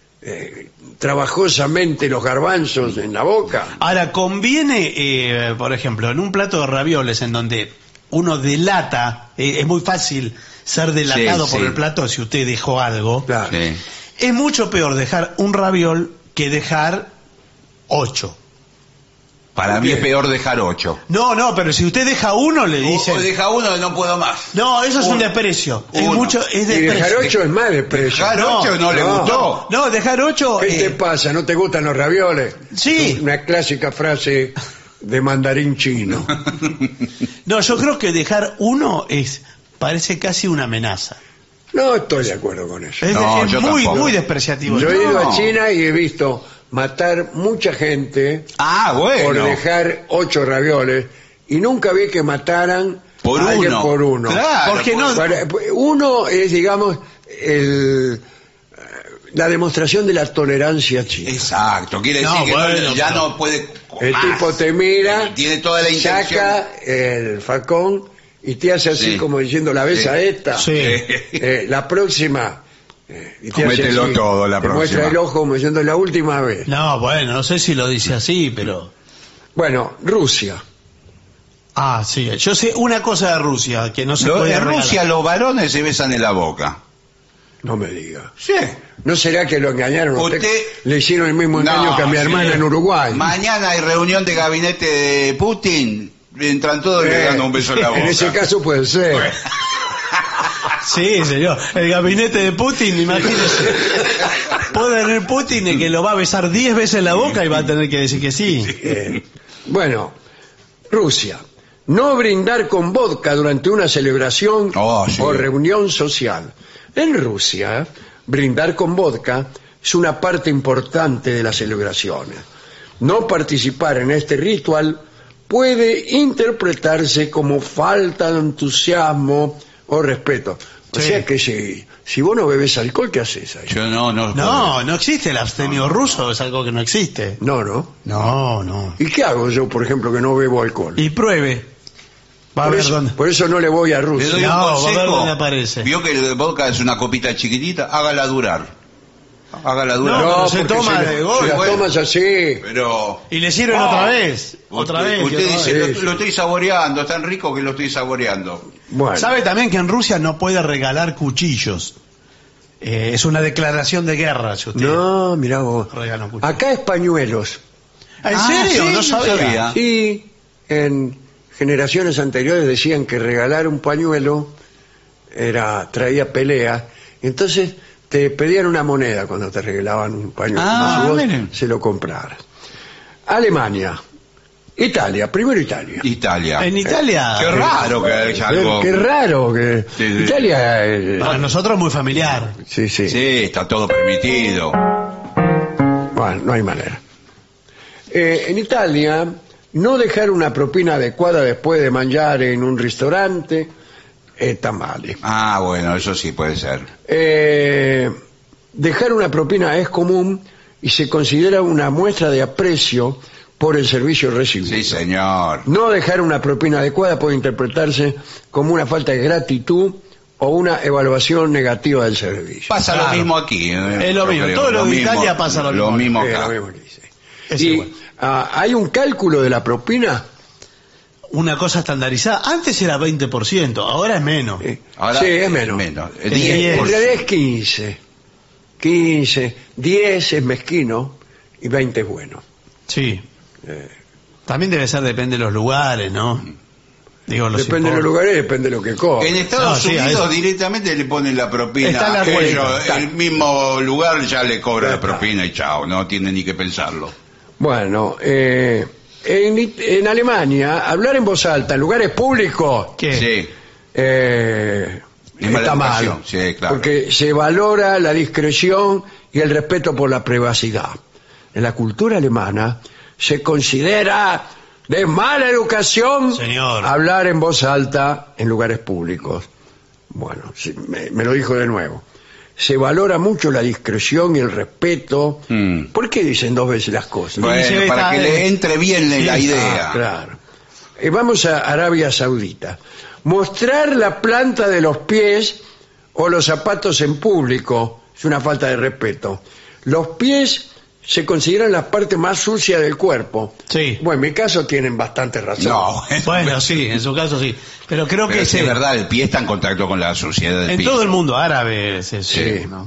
eh, trabajosamente los garbanzos en la boca. Ahora, conviene, eh, por ejemplo, en un plato de ravioles en donde uno delata, eh, es muy fácil ser delatado Sí, por sí. el plato si usted dejó algo. Claro. Sí. Es mucho peor dejar un raviol que dejar ocho. Para mí es peor dejar ocho. No, no, pero si usted deja uno, le O, dicen... o deja uno, no puedo más. No, eso es Uno. un desprecio. Es Uno. mucho, es Y desprecio. dejar ocho es más desprecio. Dejar ocho no, le no. gustó. No, dejar ocho... ¿Qué eh, te pasa? ¿No te gustan los ravioles? Sí. Una clásica frase de mandarín chino. No, yo creo que dejar uno es parece casi una amenaza. No estoy de acuerdo con eso. Es, No, es yo muy, tampoco. muy despreciativo. Yo he ido No. a China y he visto matar mucha gente Ah, por bueno. dejar ocho ravioles y nunca vi que mataran Por a alguien uno. por uno. Claro, Porque no- Para- uno es, digamos, el, la demostración de la tolerancia china. Exacto, quiere decir No, que no- bueno, ya pero- no puede. El más. tipo te mira, Tiene toda la intención. saca el falcón y te hace así Sí. como diciendo, ¿la ves Sí. a esta? Sí. Eh, la próxima. eh, y te hace Comételo así, todo la te muestra próxima. el ojo como diciendo, la última vez. No, bueno, no sé si lo dice así, pero... Bueno, Rusia. Ah, sí. Yo sé una cosa de Rusia, que no se Lo- puede en regalar. Rusia los varones se besan en la boca. No me diga. Sí. ¿No será que lo engañaron? a Usted, Usted- le hicieron el mismo engaño No, que a mi sí. hermana en Uruguay. Mañana hay reunión de gabinete de Putin. Entran todos y le Eh, dan un beso en la boca. En ese caso puede ser. Sí, señor. El gabinete de Putin, imagínese. Puede venir Putin y que lo va a besar diez veces en la boca y va a tener que decir que sí. Eh, bueno, Rusia. No brindar con vodka durante una celebración Oh, sí. o reunión social. En Rusia, brindar con vodka es una parte importante de las celebraciones. No participar en este ritual puede interpretarse como falta de entusiasmo o respeto. O Sí. sea que si, si vos no bebes alcohol, ¿qué haces ahí? Yo no, no. No, no existe el abstemio ruso, es algo que no existe. No, no. No, no. ¿Y qué hago yo, por ejemplo, que no bebo alcohol? Y pruebe. Va a Por ver eso, dónde. por eso no le voy a Le Rusia. doy No, un va a ver consejo. dónde aparece. Vio que el vodka es una copita chiquitita, hágala durar. Hágala durar. No, pero se porque toma si de la- golpe. si la Bueno. tomas así. Pero. Y le sirven Oh. otra vez. Otra usted, vez. y Usted otra dice, vez. lo, Sí, lo sí. estoy saboreando, es tan rico que lo estoy saboreando. Bueno, ¿Sabe también que en Rusia no puede regalar cuchillos? Eh, es una declaración de guerra, si usted... no, mirá vos. Regalo un cuchillo. Acá es pañuelos. ¿En Ah, serio? sí, no no sabía. sabía. Sí, en generaciones anteriores decían que regalar un pañuelo era traía pelea. Entonces te pedían una moneda cuando te regalaban un pañuelo. Ah, como si vos miren. se lo compraras. Alemania. Italia, primero Italia. Italia. En Italia... Qué raro que haya algo. Qué raro que Sí, sí. Italia eh, Para nosotros muy familiar. sí, sí. Sí, está todo permitido. Bueno, no hay manera. Eh, en Italia, no dejar una propina adecuada después de mangiar en un restaurante está mal. Ah, bueno, eso sí puede ser. Eh, dejar una propina es común y se considera una muestra de aprecio por el servicio recibido. Sí, señor. No dejar una propina adecuada puede interpretarse como una falta de gratitud o una evaluación negativa del servicio. Pasa Claro. lo mismo aquí. eh, Es lo yo mismo. creo, Todo lo de mismo- Italia pasa lo mismo. Lo mismo Eh, acá. lo mismo que dice. Es Y igual. ah, hay un cálculo de la propina. Una cosa estandarizada. Antes era veinte por ciento, ahora es menos. Eh, Ahora sí, es menos. menos. Es diez diez. En por realidad ciento. es quince. quince. diez es mezquino y veinte es bueno. Sí. Eh, También debe ser, depende de los lugares, ¿no? Digo, los depende de los importes. lugares, depende de lo que coja. En Estados No, sí, a Unidos eso. directamente le ponen la propina. Está en la a ellos. cuenta. El mismo lugar ya le cobra Ya la está. propina y chao, no tiene ni que pensarlo. Bueno, eh, en, It- en Alemania, hablar en voz alta en lugares públicos ¿Qué? Sí. eh, Es mala está mal. educación, sí, claro. Porque se valora la discreción y el respeto por la privacidad. En la cultura alemana se considera de mala educación Señor. hablar en voz alta en lugares públicos. Bueno, sí, me, me lo dijo de nuevo. Se valora mucho la discreción y el respeto. Mm. ¿Por qué dicen dos veces las cosas? Bueno, se ve para esta- que le entre bien Sí, la ah, idea. Claro. Eh, vamos a Arabia Saudita. Mostrar la planta de los pies o los zapatos en público es una falta de respeto. Los pies se consideran la parte más sucia del cuerpo. Sí. Bueno, en mi caso tienen bastante razón. No, Bueno, sí, en su caso sí. Pero creo pero que sí, sí. es verdad, el pie está en contacto con la suciedad del En piso. todo el mundo árabe es eso, Sí. ¿no?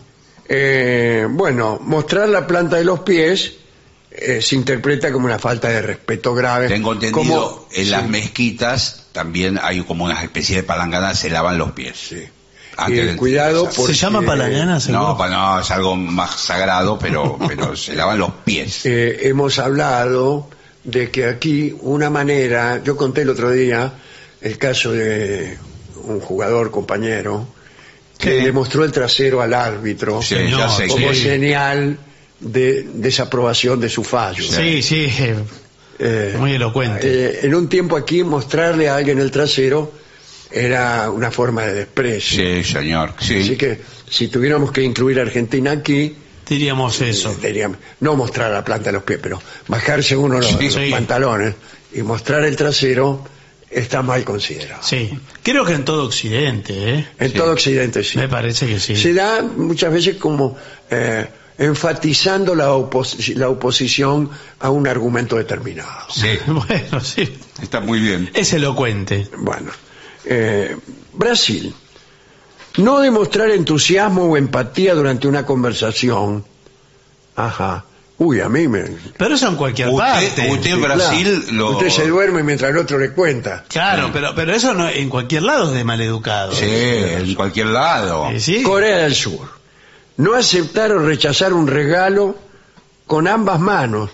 Eh, bueno, mostrar la planta de los pies eh, se interpreta como una falta de respeto grave. Tengo entendido, como, en sí, las mezquitas también hay como una especie de palangana, se lavan los pies. sí. Antes Eh, del- cuidado esa- porque- ¿Se llama palangana? seguro? No, pa- no, es algo más sagrado, pero, pero se lavan los pies. Eh, hemos hablado de que aquí una manera, yo conté el otro día el caso de un jugador compañero que Sí. le mostró el trasero al árbitro Sí, señor, ya sé como que- señal de desaprobación de su fallo. Sí, sí, eh, Eh, muy elocuente. eh, en un tiempo aquí mostrarle a alguien el trasero era una forma de desprecio. Sí, señor. Sí. Así que si tuviéramos que incluir a Argentina aquí, Diríamos eso. eh, diríamos, no mostrar la planta de los pies, pero bajarse uno los, Sí, los sí. pantalones y mostrar el trasero está mal considerado. Sí, creo que en todo Occidente, ¿eh? En Sí. todo Occidente sí. Me parece que sí. Se da muchas veces como eh, enfatizando la, opos- la oposición a un argumento determinado. Sí, Bueno, sí, está muy bien. es elocuente. Bueno, eh, Brasil. No demostrar entusiasmo o empatía durante una conversación. Ajá. Uy, a mí me... Pero eso en cualquier Usted, parte. usted en Sí, Brasil claro. lo... Usted se duerme mientras el otro le cuenta. Claro, pero, pero eso no, en cualquier lado es de maleducado. Sí, en cualquier lado. Eh, ¿Sí? Corea del Sur. No aceptar o rechazar un regalo con ambas manos.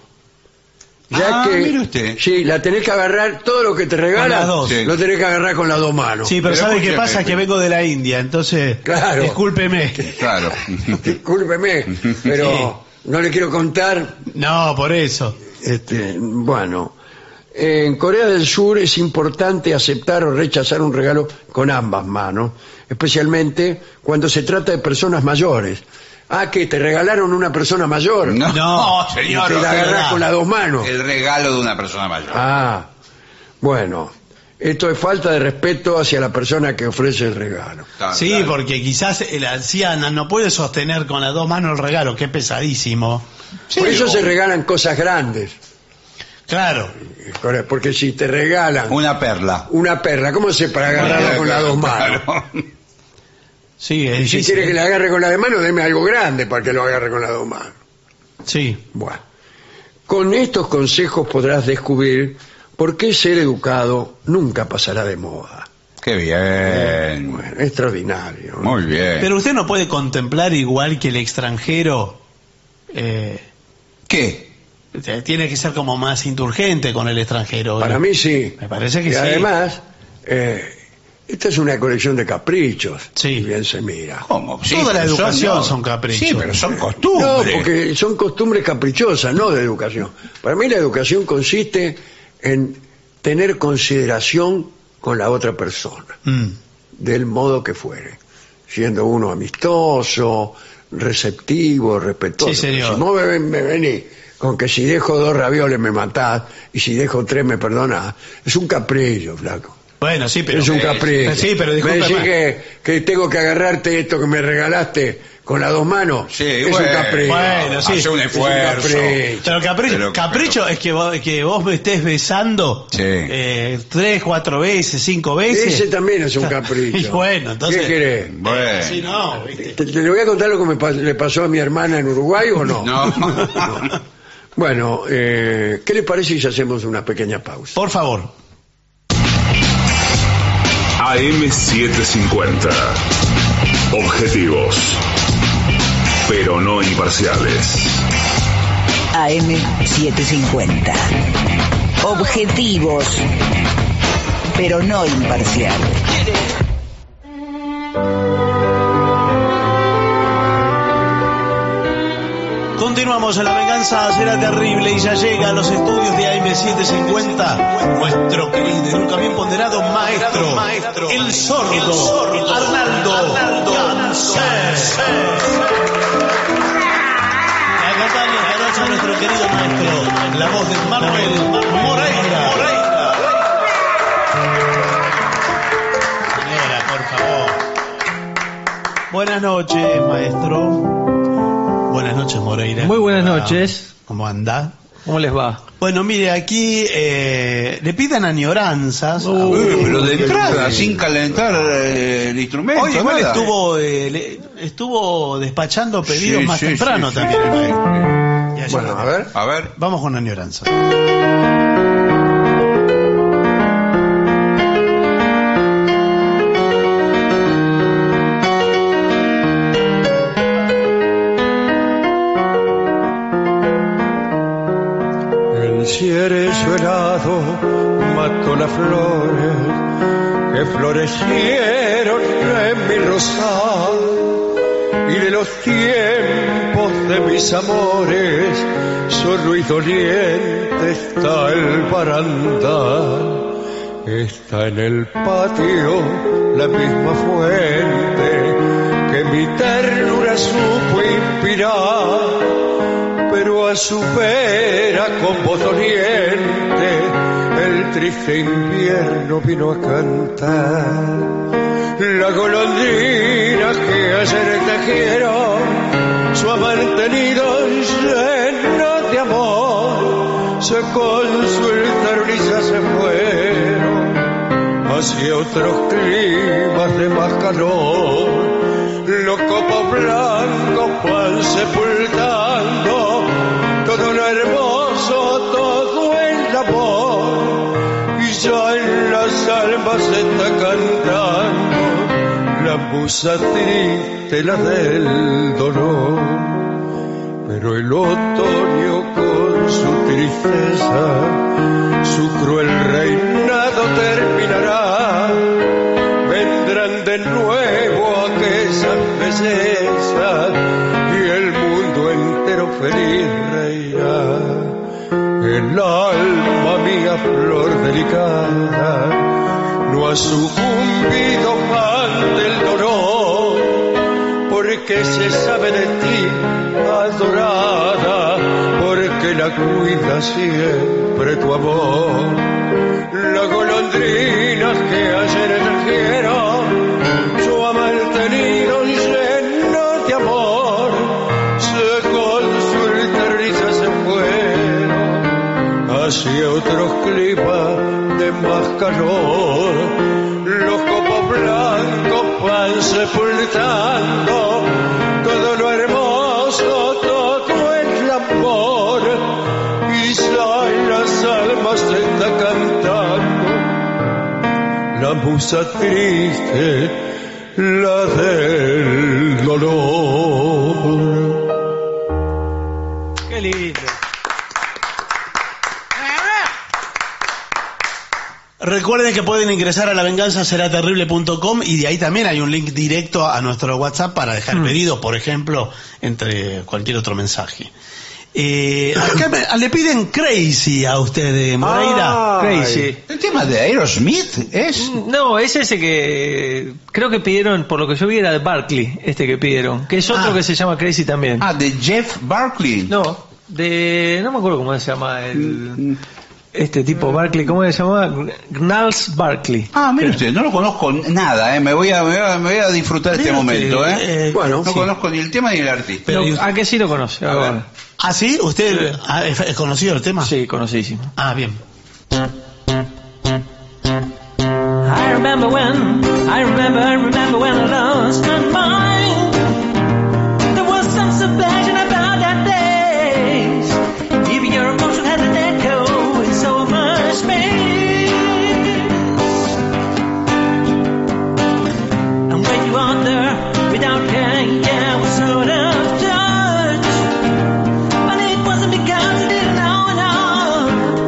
Ya Ah, que, mire usted. sí, la tenés que agarrar, todo lo que te Con regalan, las dos. Sí. lo tenés que agarrar con las dos manos. Sí, pero, Pero ¿sabe qué escúcheme, pasa? Que vengo de la India, entonces, Claro. discúlpeme. Claro. Discúlpeme, pero no le quiero contar. No, por eso. Este, bueno, en Corea del Sur es importante aceptar o rechazar un regalo con ambas manos, especialmente cuando se trata de personas mayores. Ah, que te regalaron una persona mayor. No, No, señor. te la agarrás con las dos manos. El regalo de una persona mayor. Ah, bueno, esto es falta de respeto hacia la persona que ofrece el regalo. Está Sí, claro. porque quizás el anciano no puede sostener con las dos manos el regalo, que es pesadísimo. Sí, Por eso o- se regalan cosas grandes. Claro. Porque si te regalan Una perla. una perla, ¿cómo se para agarrarla con las dos manos? Claro. Sí, es Y si difícil. quiere que la agarre con las de mano, deme algo grande para que lo agarre con las dos manos. Sí. Bueno, con estos consejos podrás descubrir por qué ser educado nunca pasará de moda. Qué bien. Bueno, extraordinario. ¿no? Muy bien. Pero usted no puede contemplar igual que el extranjero. Eh, ¿Qué? tiene que ser como más indulgente con el extranjero. Para ¿no? mí sí. Me parece que y sí. además, eh, esta es una colección de caprichos. Sí. si bien se mira. ¿Cómo? Sí, Toda la pero educación no. son caprichos. Sí, pero son No, costumbres. porque son costumbres caprichosas, no de educación. Para mí la educación consiste en tener consideración con la otra persona, Mm. del modo que fuere, siendo uno amistoso, receptivo, respetuoso. Sí, señor. Si vos me, me venís con que si dejo dos ravioles me matás y si dejo tres me perdonás, es un capricho, flaco. Bueno, sí, pero... es un capricho. Sí, pero me discúlpeme. decís que, que tengo que agarrarte esto que me regalaste con las dos manos. Sí, es bueno, un capricho. bueno, sí. Hace un Es un esfuerzo. capricho. Pero capricho, Pero- capricho es que vos, que vos me estés besando Sí. eh, tres, cuatro veces, cinco veces. Ese también es un capricho. Y bueno, entonces... ¿Qué querés? Bueno. Sí, no, ¿viste? ¿Te, te le voy a contar lo que me pas- le pasó a mi hermana en Uruguay o no? No. Bueno, eh, ¿qué le parece si hacemos una pequeña pausa? Por favor. A M setecientos cincuenta. Objetivos, pero no imparciales. A M setecientos cincuenta. Objetivos, pero no imparciales. Continuamos en La Venganza Será Terrible y ya llega a los estudios de A M setecientos cincuenta nuestro querido y nunca bien ponderado maestro, el sordo, Arnaldo Gansés. Me acompaña esta noche nuestro querido maestro, la voz de Manuel Moreira. Señora, por favor. Buenas noches, maestro. Buenas noches, Moreira. Muy buenas ¿Cómo noches. ¿Cómo anda? ¿Cómo les va? Bueno, mire, aquí eh, le piden añoranzas. Uh, Uy, pero de entrada, sin calentar eh, el instrumento. Hoy igual nada. estuvo, eh, le- estuvo despachando pedidos Sí, más sí, temprano sí, también sí. el maestro. Y ayer Bueno, a también. ver. A ver. Vamos con añoranza. El cierezo helado mató las flores que florecieron en mi rosal, y de los tiempos de mis amores solo y doliente está el barandal. Está en el patio la misma fuente que mi ternura supo inspirar, pero a su vera con voz doliente el triste invierno vino a cantar. La golondrina que ayer tejieron su amante nido lleno de amor, se consultaron y ya se fueron hacia otros climas de más calor. Los copos blancos van sepultando todo lo hermoso, todo el amor, y ya en las almas se está cantando la musa triste, la del dolor. Pero el otoño con su tristeza, su cruel reinado terminará. Vendrán de nuevo aquellas bellezas y el mundo entero feliz reirá. El alma mía, flor delicada, no ha sucumbido ante el dolor, porque se sabe de ti, adorada, porque la cuida siempre tu amor. Las golondrinas que ayer trajeron su amante nido lleno de amor, se consultaron y ya se fueron hacia otros climas de más calor. Los copos blancos van sepultando todo lo hermoso, todo el amor, y ya en las almas se está cantando la musa triste, la del dolor. Qué lindo. Recuerden que pueden ingresar a la venganza será terrible punto com y de ahí también hay un link directo a nuestro WhatsApp para dejar Mm. pedidos, por ejemplo, entre cualquier otro mensaje. Eh, acá me- le piden Crazy a usted, de Moreira. Ay. Crazy. ¿El tema de Aerosmith es? No, es ese que creo que pidieron, por lo que yo vi, era de Barclay, este que pidieron, que es otro Ah. que se llama Crazy también. Ah, de Jeff Barkley. No, de... no me acuerdo cómo se llama el... este tipo Barclay, ¿cómo se llama? Gnals Barclay. Ah, mire usted, no lo conozco nada, ¿eh? Me voy a, me voy a, me voy a disfrutar este Mire momento, usted, ¿eh? eh, Bueno, No sí. conozco ni el tema ni el artista. Pero- No, ¿a qué sí lo conoce? A ver. Ahora. ¿Ah, sí? ¿Usted ah, es, es conocido el tema? Sí, conocidísimo. Ah, bien. I remember when, I remember, I remember when I lost my mind. There was some subversion about that place. Even your emotion had an echo in so much space. And when you wander without care, yeah, I was sort of judged. But it wasn't because I didn't know enough.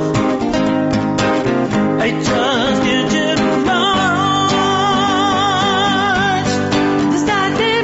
I trusted you much. The stars they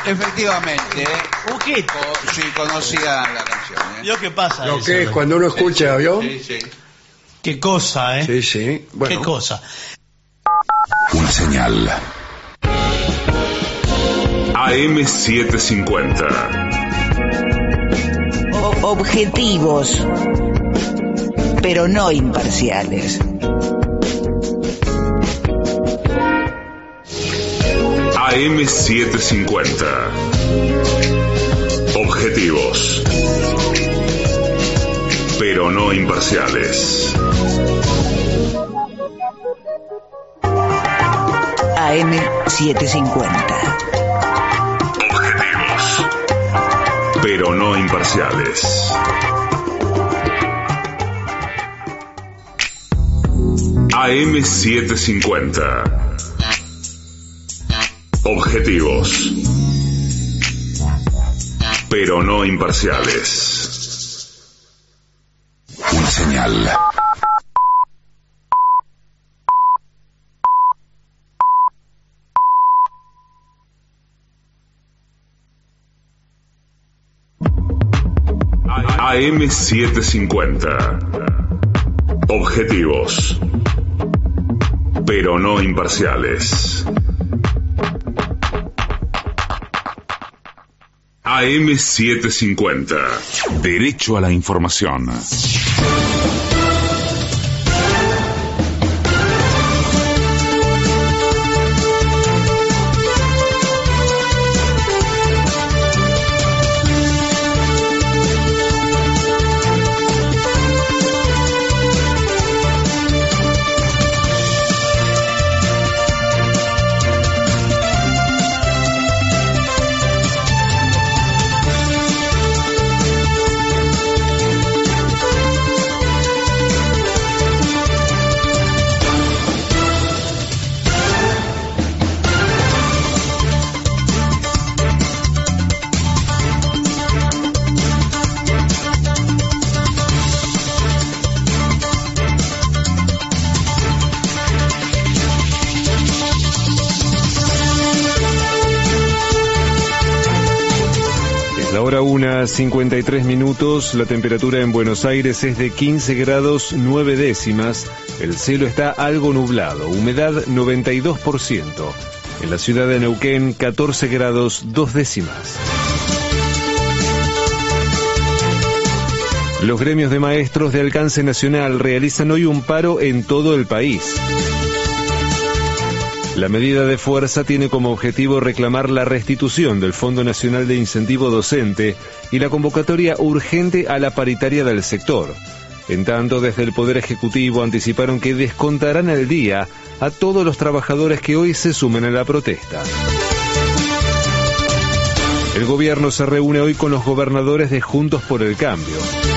Efectivamente, ¿eh? Un hit. Co- sí, conocía la canción. ¿eh? Lo que pasa Lo es, que es cuando uno escucha, ¿vio? Sí, sí. Qué cosa, ¿eh? Sí, sí. Bueno, Qué cosa. Una señal. A M setecientos cincuenta. O- objetivos, pero no imparciales. A M setecientos cincuenta. Objetivos, pero no imparciales. A M setecientos cincuenta. Objetivos, pero no imparciales. A M setecientos cincuenta. Objetivos, pero no imparciales. Una señal. A M setecientos cincuenta. Objetivos, pero no imparciales. A M setecientos cincuenta. Derecho a la información. Ahora una cincuenta y tres minutos, la temperatura en Buenos Aires es de quince grados nueve décimas, el cielo está algo nublado, humedad noventa y dos por ciento. En la ciudad de Neuquén, catorce grados dos décimas. Los gremios de maestros de alcance nacional realizan hoy un paro en todo el país. La medida de fuerza tiene como objetivo reclamar la restitución del Fondo Nacional de Incentivo Docente y la convocatoria urgente a la paritaria del sector. En tanto, desde el Poder Ejecutivo anticiparon que descontarán al día a todos los trabajadores que hoy se sumen a la protesta. El gobierno se reúne hoy con los gobernadores de Juntos por el Cambio.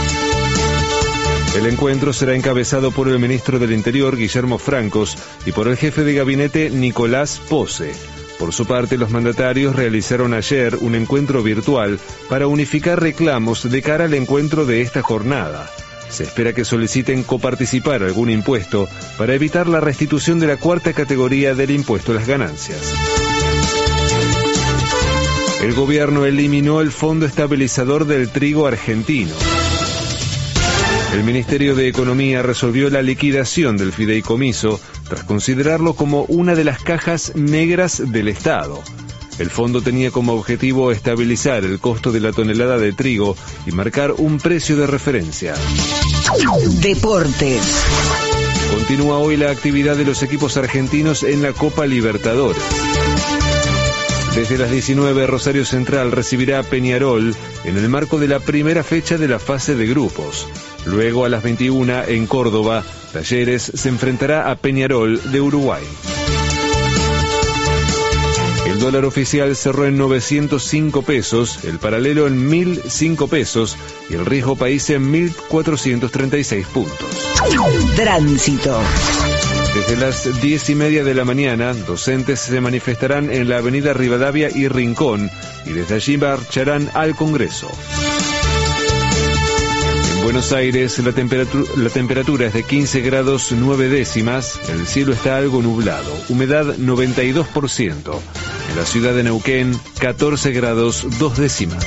El encuentro será encabezado por el ministro del Interior, Guillermo Francos, y por el jefe de gabinete, Nicolás Pose. Por su parte, los mandatarios realizaron ayer un encuentro virtual para unificar reclamos de cara al encuentro de esta jornada. Se espera que soliciten coparticipar algún impuesto para evitar la restitución de la cuarta categoría del impuesto a las ganancias. El gobierno eliminó el Fondo Estabilizador del Trigo Argentino. El Ministerio de Economía resolvió la liquidación del fideicomiso tras considerarlo como una de las cajas negras del Estado. El fondo tenía como objetivo estabilizar el costo de la tonelada de trigo y marcar un precio de referencia. Deportes. Continúa hoy la actividad de los equipos argentinos en la Copa Libertadores. Desde las diecinueve, Rosario Central recibirá a Peñarol en el marco de la primera fecha de la fase de grupos. Luego, a las veintiuna, en Córdoba, Talleres se enfrentará a Peñarol de Uruguay. El dólar oficial cerró en novecientos cinco pesos, el paralelo en mil cinco pesos y el riesgo país en mil cuatrocientos treinta y seis puntos. Tránsito. Desde las diez y media de la mañana, docentes se manifestarán en la avenida Rivadavia y Rincón y desde allí marcharán al Congreso. En Buenos Aires la temperatura, la temperatura es de quince grados nueve décimas, el cielo está algo nublado, humedad noventa y dos por ciento. En la ciudad de Neuquén, catorce grados dos décimas.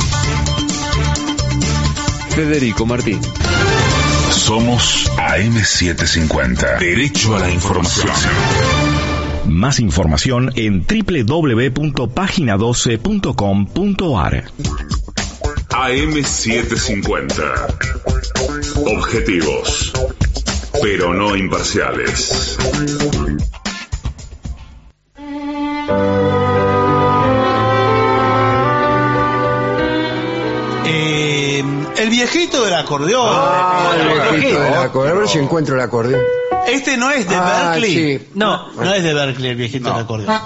Federico Martín. Somos A M setecientos cincuenta. Derecho a la información. Más información en doble u doble u doble u punto página doce punto com punto a r. A M setecientos cincuenta. Objetivos, pero no imparciales. Eh, el viejito del acordeón. Ah, el viejito del acordeón. A ver si encuentro el acordeón. Este no es de Ah, Berkeley. sí. No, no es de Berkeley el viejito del acordeón.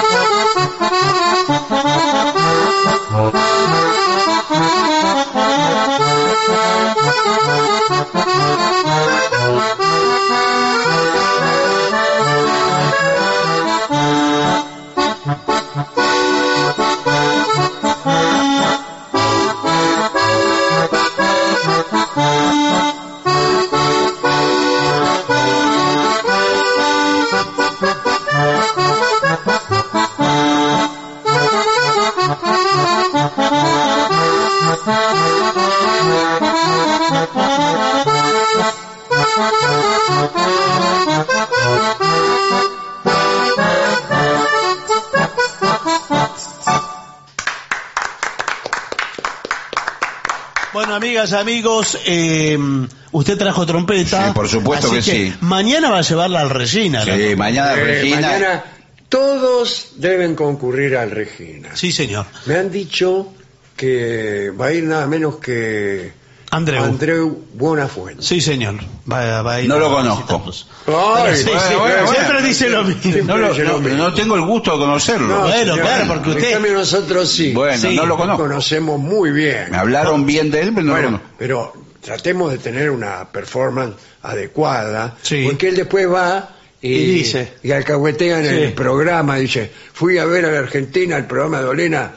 Bueno, amigas, amigos, eh, usted trajo trompeta. Sí, por supuesto así que sí. Mañana va a llevarla al Regina. Sí, ¿no? mañana Eh, Regina. Mañana todos deben concurrir al Regina. Sí, señor. Me han dicho que va a ir nada menos que Andreu. Andreu Buenafuente. Sí, señor. Va, va a ir No a lo visitarnos. conozco. Ay, Sí, bueno, sí, bueno, siempre bueno. dice lo mismo. Siempre No, lo- dice lo no, mismo. no tengo el gusto de conocerlo. No, Bueno, señor, claro, porque en usted- cambio nosotros sí. Bueno, Sí, no lo Lo conozco. conocemos muy bien. Me hablaron bien de él, pero no Bueno, lo conozco. pero tratemos de tener una performance adecuada, Sí. porque él después va y, Y dice. y alcahuetea en Sí. el programa, dice, fui a ver a la Argentina el programa de Olena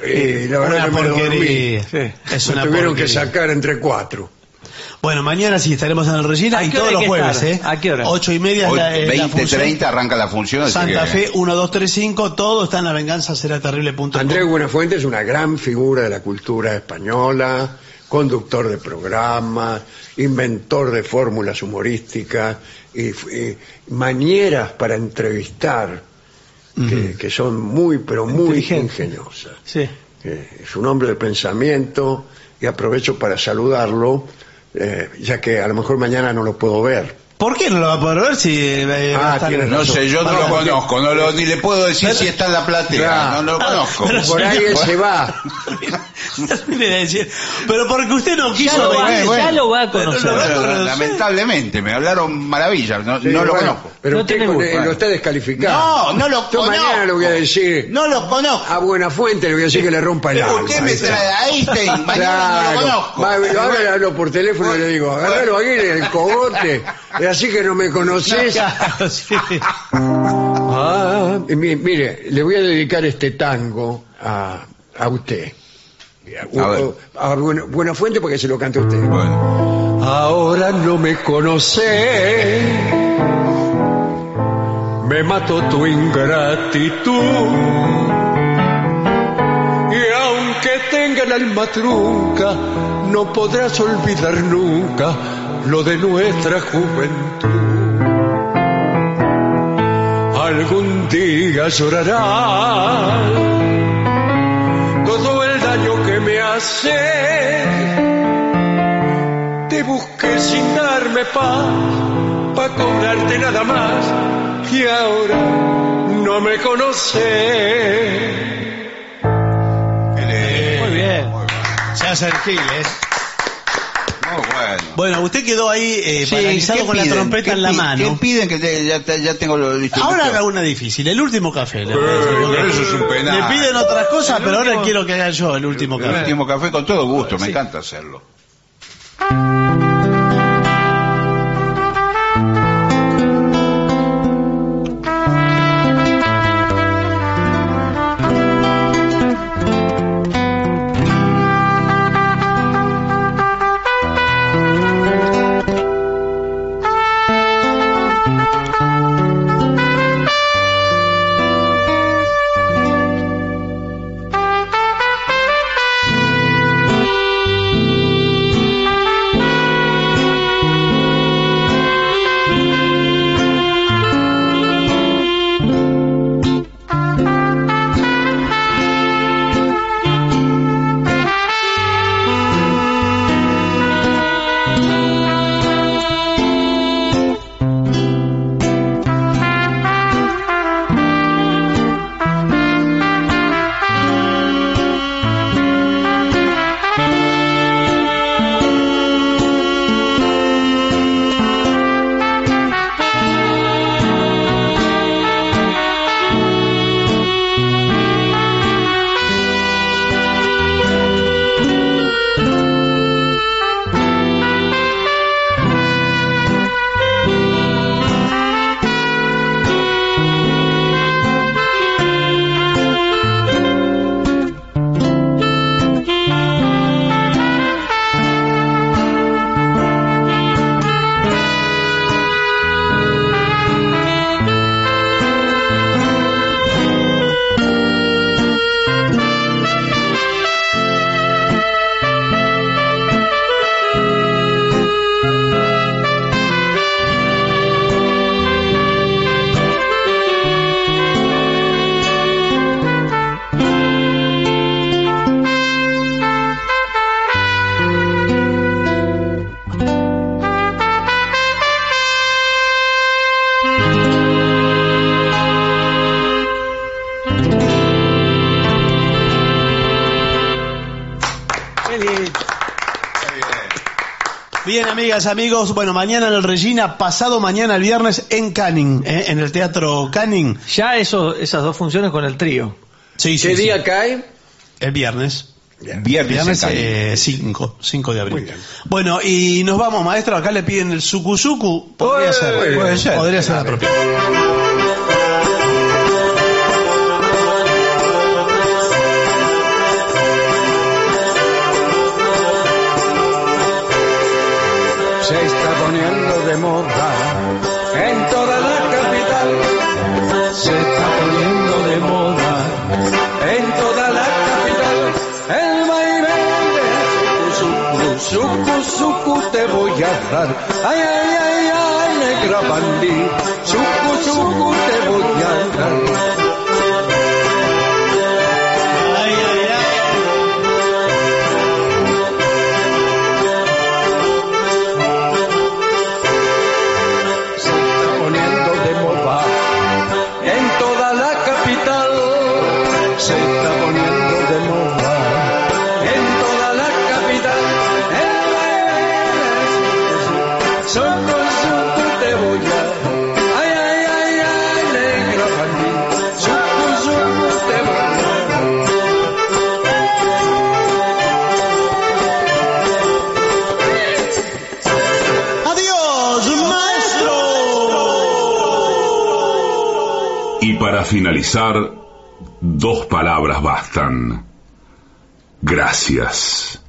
y la verdad Una que me porquería. dormí. Sí. Es Me una tuvieron que porquería. sacar entre cuatro. Bueno, mañana sí estaremos en el Regina ¿A y qué todos hora los hay que jueves, estar? ¿eh? ¿A qué hora? Ocho y media es Hoy, la, es la veinte función. treinta arranca la función. así Santa que- Fe uno dos tres cinco, todo está en la venganza será terrible punto com. Andrés Buenafuente es una gran figura de la cultura española, conductor de programas, inventor de fórmulas humorísticas y, y manieras para entrevistar que, que son muy, pero muy Inteligente. ingeniosas. Sí. Eh, es un hombre de pensamiento y aprovecho para saludarlo, eh, ya que a lo mejor mañana no lo puedo ver. ¿Por qué no lo va a poder ver si eh, va a Ah, estar- tiene No razón. sé, yo no Bueno, lo conozco, no lo, ni le puedo decir si está en la platea, Claro. no lo conozco. Pero Por ahí él se va. Mire, decir, pero porque usted no quiso lo va- venir. ya lo va a Pero conocer. lo va a Pero, conocer. lamentablemente, me hablaron maravillas, no, Sí, no lo bueno, conozco. Pero No usted tiene con- gusto. eh, lo está descalificando. No, no lo Yo mañana conozco. le voy a decir No lo conozco. a Buenafuente, le voy a decir que le rompa el alma. Usted me Ahí está. trae a Einstein, mañana Claro. no lo conozco. Va, ahora le hablo por teléfono y le digo, agarralo aquí en el cogote, es así que no me conoces. Claro, sí. Ah, y mi- mire, le voy a dedicar este tango a, a usted. A, A ver. a Buen- Buenafuente porque se lo canta usted. Bueno, Ahora no me conoces, me mató tu ingratitud. Y aunque tenga el alma trunca, no podrás olvidar nunca lo de nuestra juventud. Algún día llorarás todo el daño que me haces. Te busqué sin darme paz, pa' cobrarte nada más, y ahora no me conoces. Muy bien. Se hace el gil, ¿eh? muy bueno. Bueno, usted quedó ahí eh, Sí, paralizado ¿qué con la piden? trompeta ¿Qué en la pi- mano. ¿Qué piden que te- ya, te- ya tengo lo listo? Ahora haga una difícil, el último café. le- pero eso es un penal. Le piden otras cosas, El pero ahora último- quiero que haga yo el último El café. último café con todo gusto, me encanta hacerlo. lindo. Bien, amigas, amigos. Bueno, mañana en el Regina, pasado mañana el viernes en Canning, ¿eh? En el Teatro Canning. Ya eso, esas dos funciones con el trío. Sí, sí, ¿Qué sí. día cae? El viernes. Bien. Viernes, Viernes cinco de abril. Bueno, y nos vamos, maestro. Acá le piden el sucusucu. Podría ser. puede ser. Podría ser apropiado. Se está poniendo de moda en toda la capital. Se está poniendo de moda en toda la capital. El baile de sucu, sucu, sucu te voy a dar. Ay, ay, ay, ay, negra bandí. Sucu, sucu te voy a dar. Para finalizar, dos palabras bastan. Gracias.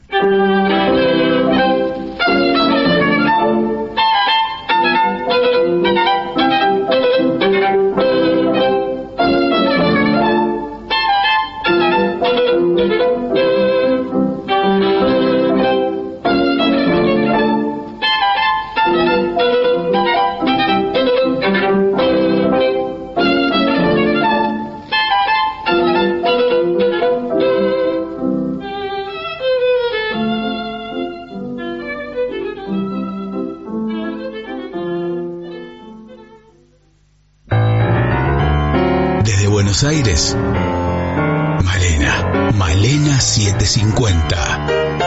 Buenos Aires, Malena, Malena setecientos cincuenta.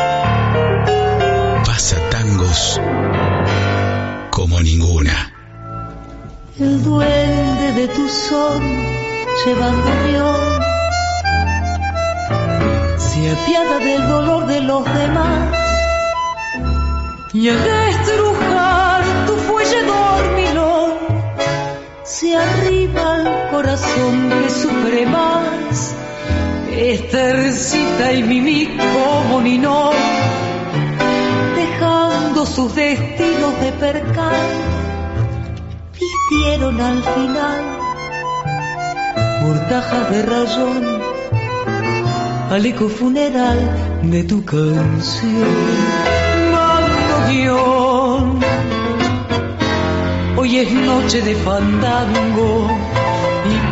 Pasa tangos como ninguna. El duende de tu son lleva bandoneón, se apiada del dolor de los demás, y al estrujar tu fuelle dormilón se arriba al corazón que sufre más. Estercita y Mimi como Ninón, dejando sus destinos de percal, vistieron al final mortajas de rayón al eco funeral de tu canción. Bandoneón, hoy es noche de fandango y